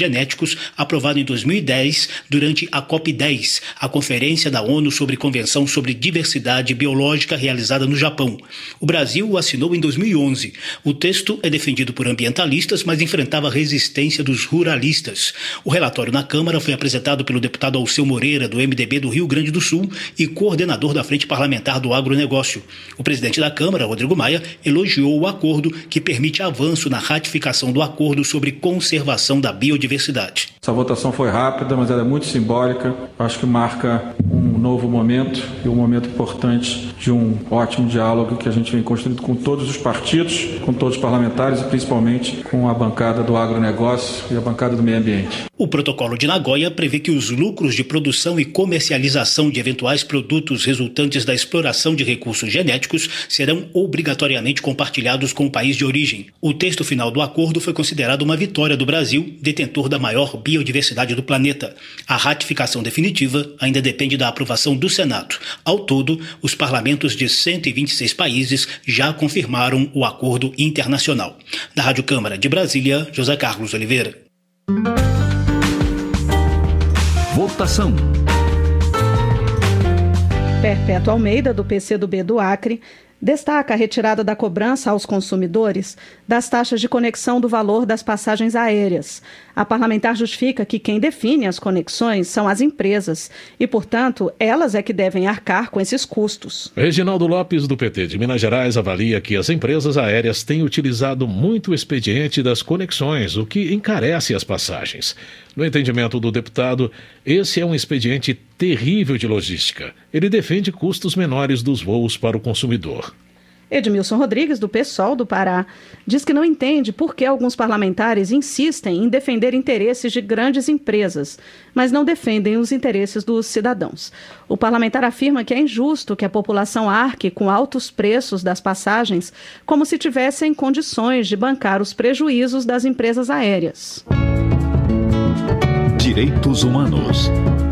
genéticos aprovado em dois mil e dez durante a COP dez, a Conferência da ONU sobre Convenção sobre Diversidade Biológica realizada no Japão. O Brasil o assinou em dois mil e onze. O texto é defendido por ambientalistas, mas enfrentava a resistência dos ruralistas. O relatório na Câmara foi apresentado pelo deputado Alceu Moreira, do M D B do Rio Grande do Sul e coordenador da Frente Parlamentar do Agronegócio. O presidente da Câmara, Rodrigo Maia, elogiou o acordo que permite avanço na ratificação do acordo sobre conservação da biodiversidade. Essa votação foi rápida, mas ela é muito simbólica. Acho que marca um novo momento e um momento importante de um ótimo diálogo que a gente vem construindo com todos os partidos, com todos os parlamentares e principalmente com a bancada do agronegócio e a bancada do meio ambiente. O protocolo de Nagoya prevê que os lucros de produção e comercialização de eventuais produtos resultantes da exploração de recursos genéticos serão obrigatoriamente compartilhados com o país de origem. O texto final do acordo foi considerado uma vitória do Brasil, detentor da maior biodiversidade do planeta. A ratificação definitiva ainda depende da aprovação do Senado. Ao todo, os parlamentos de cento e vinte e seis países já confirmaram o acordo internacional. Da Rádio Câmara de Brasília, José Carlos Oliveira. Votação. Perpétuo Almeida, do P C do B do Acre, destaca a retirada da cobrança aos consumidores das taxas de conexão do valor das passagens aéreas. A parlamentar justifica que quem define as conexões são as empresas e, portanto, elas é que devem arcar com esses custos. Reginaldo Lopes, do P T de Minas Gerais, avalia que as empresas aéreas têm utilizado muito o expediente das conexões, o que encarece as passagens. No entendimento do deputado, esse é um expediente terrível de logística. Ele defende custos menores dos voos para o consumidor. Edmilson Rodrigues, do PSOL do Pará, diz que não entende por que alguns parlamentares insistem em defender interesses de grandes empresas, mas não defendem os interesses dos cidadãos. O parlamentar afirma que é injusto que a população arque com altos preços das passagens, como se tivessem condições de bancar os prejuízos das empresas aéreas. Direitos Humanos.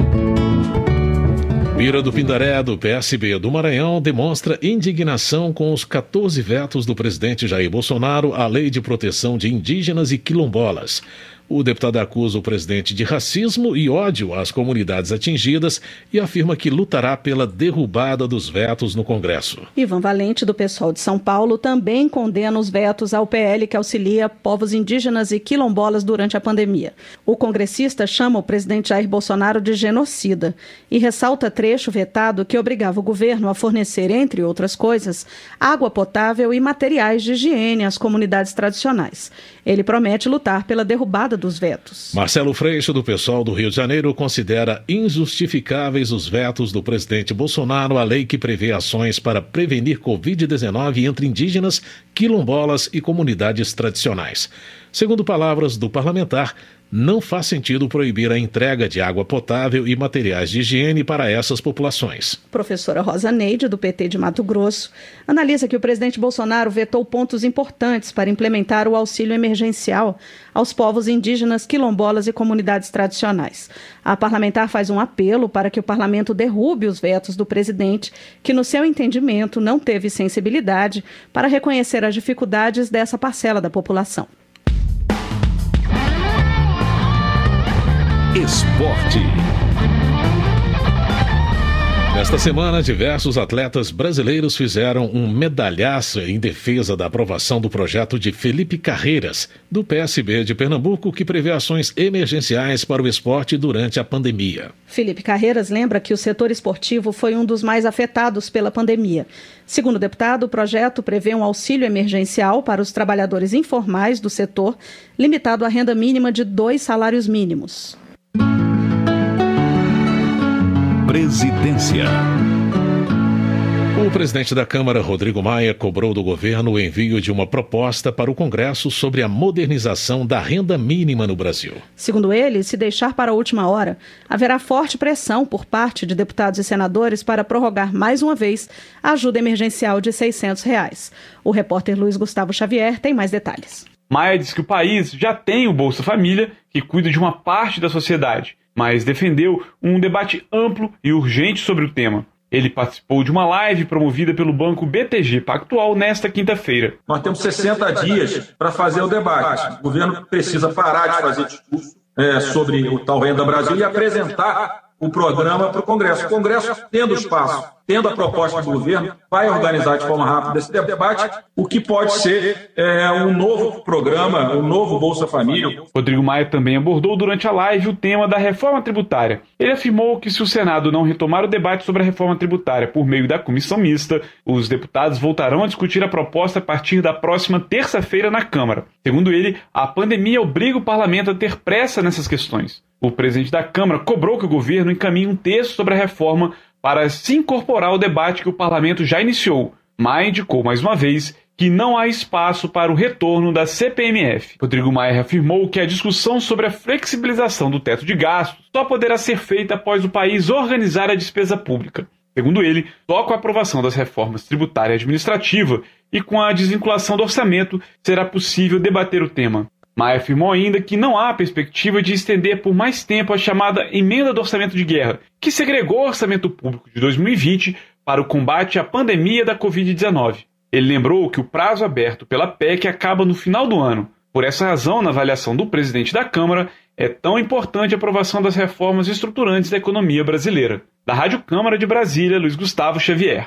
Bira do Pindaré, do P S B do Maranhão, demonstra indignação com os catorze vetos do presidente Jair Bolsonaro à Lei de Proteção de Indígenas e Quilombolas. O deputado acusa o presidente de racismo e ódio às comunidades atingidas e afirma que lutará pela derrubada dos vetos no Congresso. Ivan Valente, do PSOL de São Paulo, também condena os vetos ao P L que auxilia povos indígenas e quilombolas durante a pandemia. O congressista chama o presidente Jair Bolsonaro de genocida e ressalta trecho vetado que obrigava o governo a fornecer, entre outras coisas, água potável e materiais de higiene às comunidades tradicionais. Ele promete lutar pela derrubada dos vetos. Marcelo Freixo, do PSOL do Rio de Janeiro, considera injustificáveis os vetos do presidente Bolsonaro à lei que prevê ações para prevenir covid dezenove entre indígenas, quilombolas e comunidades tradicionais. Segundo palavras do parlamentar, não faz sentido proibir a entrega de água potável e materiais de higiene para essas populações. Professora Rosa Neide, do P T de Mato Grosso, analisa que o presidente Bolsonaro vetou pontos importantes para implementar o auxílio emergencial aos povos indígenas, quilombolas e comunidades tradicionais. A parlamentar faz um apelo para que o parlamento derrube os vetos do presidente, que, no seu entendimento, não teve sensibilidade para reconhecer as dificuldades dessa parcela da população. Esporte. Nesta semana, diversos atletas brasileiros fizeram um medalhaço em defesa da aprovação do projeto de Felipe Carreiras, do P S B de Pernambuco, que prevê ações emergenciais para o esporte durante a pandemia. Felipe Carreiras lembra que o setor esportivo foi um dos mais afetados pela pandemia. Segundo o deputado, o projeto prevê um auxílio emergencial para os trabalhadores informais do setor, limitado à renda mínima de dois salários mínimos. Presidência. O presidente da Câmara, Rodrigo Maia, cobrou do governo o envio de uma proposta para o Congresso sobre a modernização da renda mínima no Brasil. Segundo ele, se deixar para a última hora, haverá forte pressão por parte de deputados e senadores para prorrogar mais uma vez a ajuda emergencial de seiscentos reais. O repórter Luiz Gustavo Xavier tem mais detalhes. Maia diz que o país já tem o Bolsa Família, que cuida de uma parte da sociedade, mas defendeu um debate amplo e urgente sobre o tema. Ele participou de uma live promovida pelo banco B T G Pactual nesta quinta-feira. Nós temos sessenta dias para fazer o debate. O governo precisa parar de fazer discurso é, sobre o tal Renda Brasil e apresentar o programa para o Congresso. O Congresso, tendo espaço, tendo a proposta do governo, vai organizar de forma rápida esse debate, o que pode ser é, um novo programa, um novo Bolsa Família. Rodrigo Maia também abordou durante a live o tema da reforma tributária. Ele afirmou que se o Senado não retomar o debate sobre a reforma tributária por meio da comissão mista, os deputados voltarão a discutir a proposta a partir da próxima terça-feira na Câmara. Segundo ele, a pandemia obriga o parlamento a ter pressa nessas questões. O presidente da Câmara cobrou que o governo encaminhe um texto sobre a reforma para se incorporar ao debate que o parlamento já iniciou, mas indicou mais uma vez que não há espaço para o retorno da C P M F. Rodrigo Maia afirmou que a discussão sobre a flexibilização do teto de gastos só poderá ser feita após o país organizar a despesa pública. Segundo ele, só com a aprovação das reformas tributária e administrativa e com a desvinculação do orçamento será possível debater o tema. Maia afirmou ainda que não há perspectiva de estender por mais tempo a chamada Emenda do Orçamento de Guerra, que segregou o orçamento público de dois mil e vinte para o combate à pandemia da covid dezenove. Ele lembrou que o prazo aberto pela P E C acaba no final do ano. Por essa razão, na avaliação do presidente da Câmara, é tão importante a aprovação das reformas estruturantes da economia brasileira. Da Rádio Câmara de Brasília, Luiz Gustavo Xavier.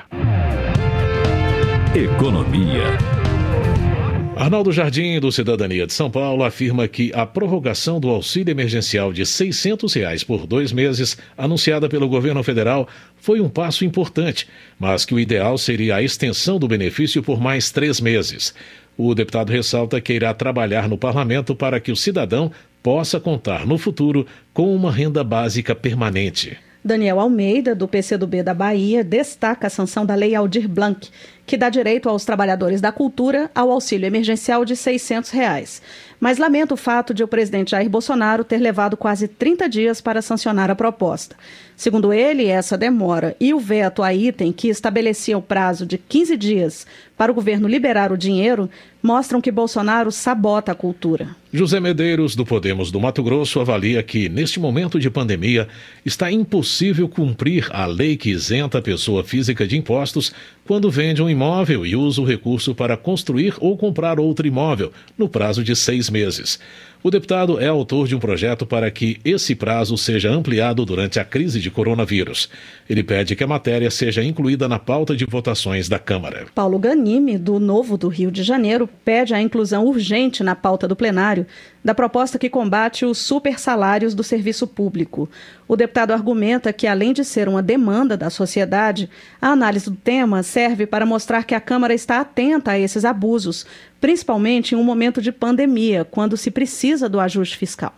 Economia. Arnaldo Jardim, do Cidadania de São Paulo, afirma que a prorrogação do auxílio emergencial de seiscentos reais por dois meses, anunciada pelo governo federal, foi um passo importante, mas que o ideal seria a extensão do benefício por mais três meses. O deputado ressalta que irá trabalhar no parlamento para que o cidadão possa contar no futuro com uma renda básica permanente. Daniel Almeida, do P C do B da Bahia, destaca a sanção da Lei Aldir Blanc, que dá direito aos trabalhadores da cultura ao auxílio emergencial de seiscentos reais. Mas lamenta o fato de o presidente Jair Bolsonaro ter levado quase trinta dias para sancionar a proposta. Segundo ele, essa demora e o veto a item que estabelecia o prazo de quinze dias para o governo liberar o dinheiro mostram que Bolsonaro sabota a cultura. José Medeiros, do Podemos do Mato Grosso, avalia que, neste momento de pandemia, está impossível cumprir a lei que isenta a pessoa física de impostos quando vende um imóvel e usa o recurso para construir ou comprar outro imóvel, no prazo de seis meses. O deputado é autor de um projeto para que esse prazo seja ampliado durante a crise de coronavírus. Ele pede que a matéria seja incluída na pauta de votações da Câmara. Paulo Ganime, do Novo do Rio de Janeiro, pede a inclusão urgente na pauta do plenário da proposta que combate os supersalários do serviço público. O deputado argumenta que, além de ser uma demanda da sociedade, a análise do tema serve para mostrar que a Câmara está atenta a esses abusos, principalmente em um momento de pandemia, quando se precisa do ajuste fiscal.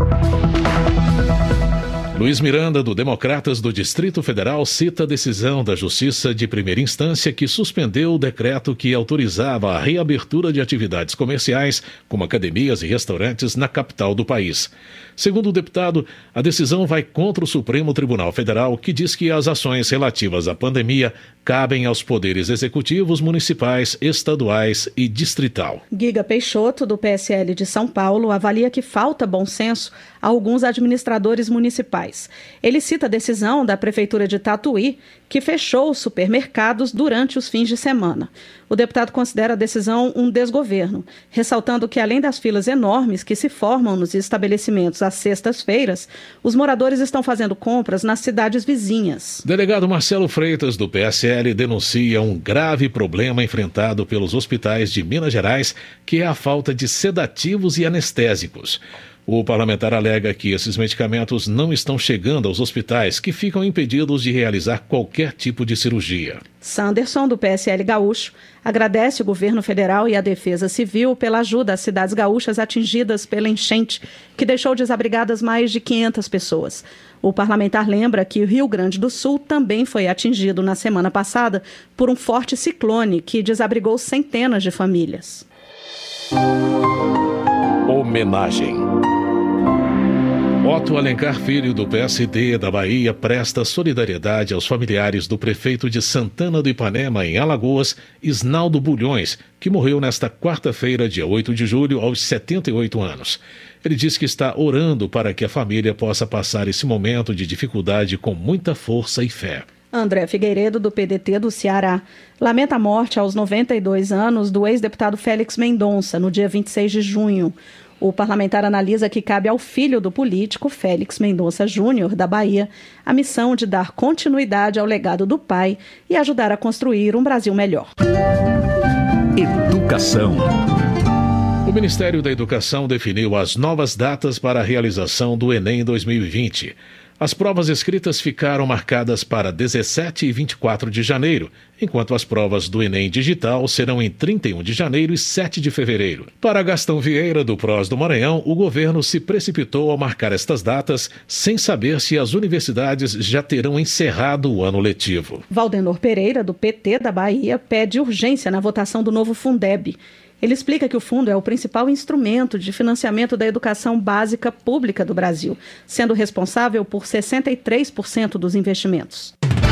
Luiz Miranda, do Democratas do Distrito Federal, cita a decisão da Justiça de Primeira Instância que suspendeu o decreto que autorizava a reabertura de atividades comerciais, como academias e restaurantes, na capital do país. Segundo o deputado, a decisão vai contra o Supremo Tribunal Federal, que diz que as ações relativas à pandemia cabem aos poderes executivos municipais, estaduais e distrital. Guiga Peixoto, do P S L de São Paulo, avalia que falta bom senso a alguns administradores municipais. Ele cita a decisão da Prefeitura de Tatuí, que fechou os supermercados durante os fins de semana. O deputado considera a decisão um desgoverno, ressaltando que, além das filas enormes que se formam nos estabelecimentos às sextas-feiras, os moradores estão fazendo compras nas cidades vizinhas. Delegado Marcelo Freitas, do P S L, denuncia um grave problema enfrentado pelos hospitais de Minas Gerais, que é a falta de sedativos e anestésicos. O parlamentar alega que esses medicamentos não estão chegando aos hospitais, que ficam impedidos de realizar qualquer tipo de cirurgia. Sanderson, do P S L gaúcho, agradece o governo federal e a Defesa Civil pela ajuda às cidades gaúchas atingidas pela enchente, que deixou desabrigadas mais de quinhentas pessoas. O parlamentar lembra que o Rio Grande do Sul também foi atingido na semana passada por um forte ciclone que desabrigou centenas de famílias. Homenagem. Otto Alencar Filho, do P S D da Bahia, presta solidariedade aos familiares do prefeito de Santana do Ipanema, em Alagoas, Isnaldo Bulhões, que morreu nesta quarta-feira, dia oito de julho, aos setenta e oito anos. Ele diz que está orando para que a família possa passar esse momento de dificuldade com muita força e fé. André Figueiredo, do P D T do Ceará, lamenta a morte aos noventa e dois anos do ex-deputado Félix Mendonça, no dia vinte e seis de junho. O parlamentar analisa que cabe ao filho do político, Félix Mendonça Júnior, da Bahia, a missão de dar continuidade ao legado do pai e ajudar a construir um Brasil melhor. Educação. O Ministério da Educação definiu as novas datas para a realização do Enem dois mil e vinte. As provas escritas ficaram marcadas para dezessete e vinte e quatro de janeiro, enquanto as provas do Enem digital serão em trinta e um de janeiro e sete de fevereiro. Para Gastão Vieira, do P R O S do Maranhão, o governo se precipitou ao marcar estas datas sem saber se as universidades já terão encerrado o ano letivo. Valdenor Pereira, do P T da Bahia, pede urgência na votação do novo Fundeb. Ele explica que o fundo é o principal instrumento de financiamento da educação básica pública do Brasil, sendo responsável por sessenta e três por cento dos investimentos.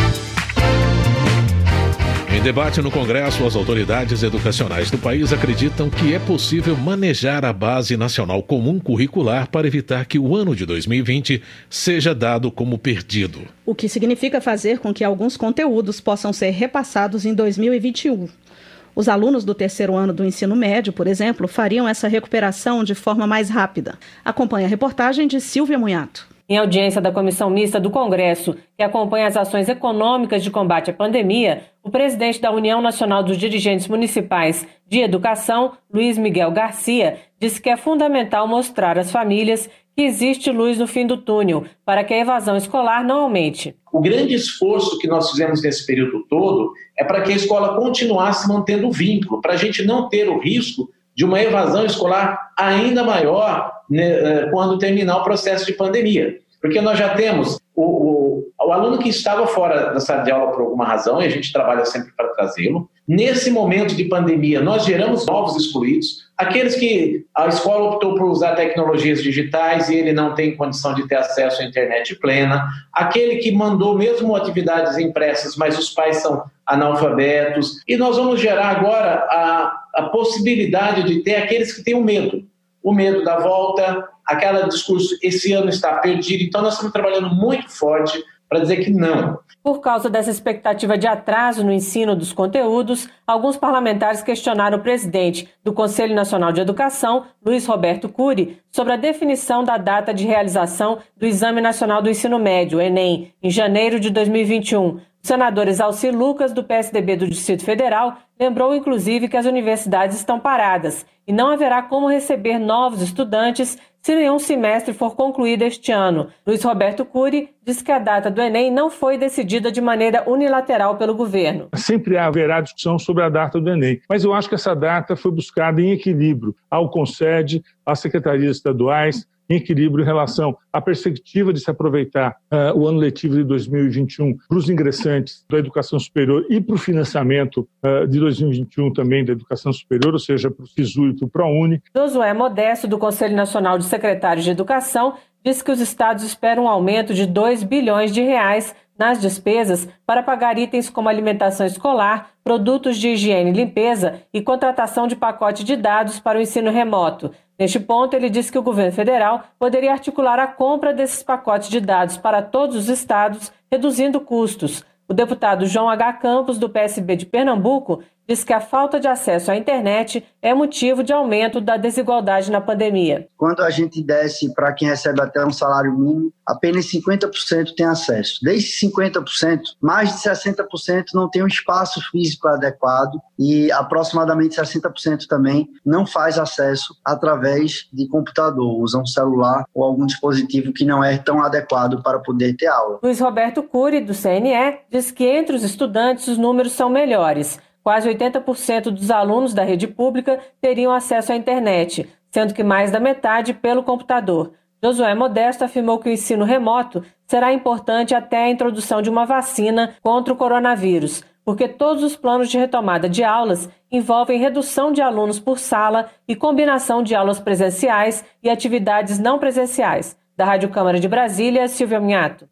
Em debate no Congresso, as autoridades educacionais do país acreditam que é possível manejar a Base Nacional Comum Curricular para evitar que o ano de dois mil e vinte seja dado como perdido. O que significa fazer com que alguns conteúdos possam ser repassados em dois mil e vinte e um. Os alunos do terceiro ano do ensino médio, por exemplo, fariam essa recuperação de forma mais rápida. Acompanhe a reportagem de Silvia Munhato. Em audiência da Comissão Mista do Congresso, que acompanha as ações econômicas de combate à pandemia, o presidente da União Nacional dos Dirigentes Municipais de Educação, Luiz Miguel Garcia, disse que é fundamental mostrar às famílias que existe luz no fim do túnel, para que a evasão escolar não aumente. O grande esforço que nós fizemos nesse período todo é para que a escola continuasse mantendo o vínculo, para a gente não ter o risco de uma evasão escolar ainda maior, né, quando terminar o processo de pandemia. Porque nós já temos o, o, o aluno que estava fora da sala de aula por alguma razão, e a gente trabalha sempre para trazê-lo. Nesse momento de pandemia, nós geramos novos excluídos, aqueles que a escola optou por usar tecnologias digitais e ele não tem condição de ter acesso à internet plena, aquele que mandou mesmo atividades impressas, mas os pais são analfabetos, e nós vamos gerar agora a, a possibilidade de ter aqueles que têm o medo, o medo da volta, aquele discurso, esse ano está perdido. Então nós estamos trabalhando muito forte para dizer que não. Por causa dessa expectativa de atraso no ensino dos conteúdos, alguns parlamentares questionaram o presidente do Conselho Nacional de Educação, Luiz Roberto Cury, sobre a definição da data de realização do Exame Nacional do Ensino Médio, Enem, em janeiro de dois mil e vinte e um. O senador Exalci Lucas, do P S D B do Distrito Federal, lembrou inclusive que as universidades estão paradas e não haverá como receber novos estudantes se nenhum semestre for concluído este ano. Luiz Roberto Cury disse que a data do Enem não foi decidida de maneira unilateral pelo governo. Sempre haverá discussão sobre a data do Enem, mas eu acho que essa data foi buscada em equilíbrio ao Concede, às secretarias estaduais, em equilíbrio em relação à perspectiva de se aproveitar uh, o ano letivo de dois mil e vinte e um para os ingressantes da educação superior e para o financiamento uh, de dois mil e vinte e um também da educação superior, ou seja, para o SISU e para o ProUni. Josué Modesto, do Conselho Nacional de Secretários de Educação, disse que os estados esperam um aumento de dois bilhões de reais nas despesas para pagar itens como alimentação escolar, produtos de higiene e limpeza e contratação de pacote de dados para o ensino remoto. Neste ponto, ele disse que o governo federal poderia articular a compra desses pacotes de dados para todos os estados, reduzindo custos. O deputado João H. Campos, do P S B de Pernambuco, diz que a falta de acesso à internet é motivo de aumento da desigualdade na pandemia. Quando a gente desce para quem recebe até um salário mínimo, apenas cinquenta por cento tem acesso. Desses cinquenta por cento, mais de sessenta por cento não tem um espaço físico adequado e aproximadamente sessenta por cento também não faz acesso através de computador, usa um celular ou algum dispositivo que não é tão adequado para poder ter aula. Luiz Roberto Cury, do C N E, diz que entre os estudantes os números são melhores. Quase oitenta por cento dos alunos da rede pública teriam acesso à internet, sendo que mais da metade pelo computador. Josué Modesto afirmou que o ensino remoto será importante até a introdução de uma vacina contra o coronavírus, porque todos os planos de retomada de aulas envolvem redução de alunos por sala e combinação de aulas presenciais e atividades não presenciais. Da Rádio Câmara de Brasília, Silvia Munhato.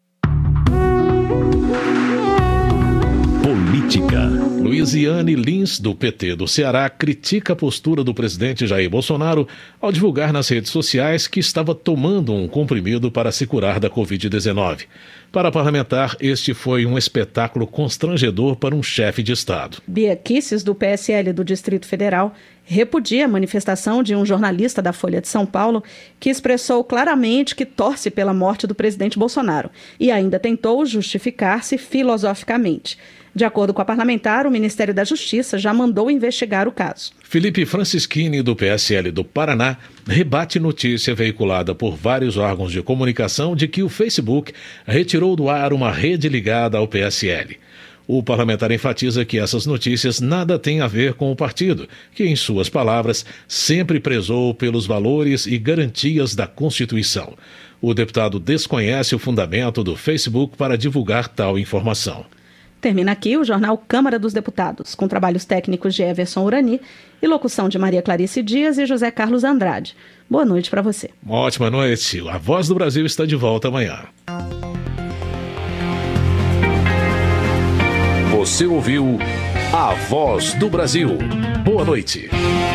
Política. Luiziane Lins, do P T do Ceará, critica a postura do presidente Jair Bolsonaro ao divulgar nas redes sociais que estava tomando um comprimido para se curar da covid dezenove. Para a parlamentar, este foi um espetáculo constrangedor para um chefe de Estado. Bia Kicis, do P S L do Distrito Federal, repudia a manifestação de um jornalista da Folha de São Paulo que expressou claramente que torce pela morte do presidente Bolsonaro e ainda tentou justificar-se filosoficamente. De acordo com a parlamentar, o Ministério da Justiça já mandou investigar o caso. Felipe Francischini, do P S L do Paraná, rebate notícia veiculada por vários órgãos de comunicação de que o Facebook retirou do ar uma rede ligada ao P S L. O parlamentar enfatiza que essas notícias nada têm a ver com o partido, que, em suas palavras, sempre prezou pelos valores e garantias da Constituição. O deputado desconhece o fundamento do Facebook para divulgar tal informação. Termina aqui o jornal Câmara dos Deputados, com trabalhos técnicos de Everson Urani e locução de Maria Clarice Dias e José Carlos Andrade. Boa noite para você. Uma ótima noite. A Voz do Brasil está de volta amanhã. Você ouviu A Voz do Brasil. Boa noite.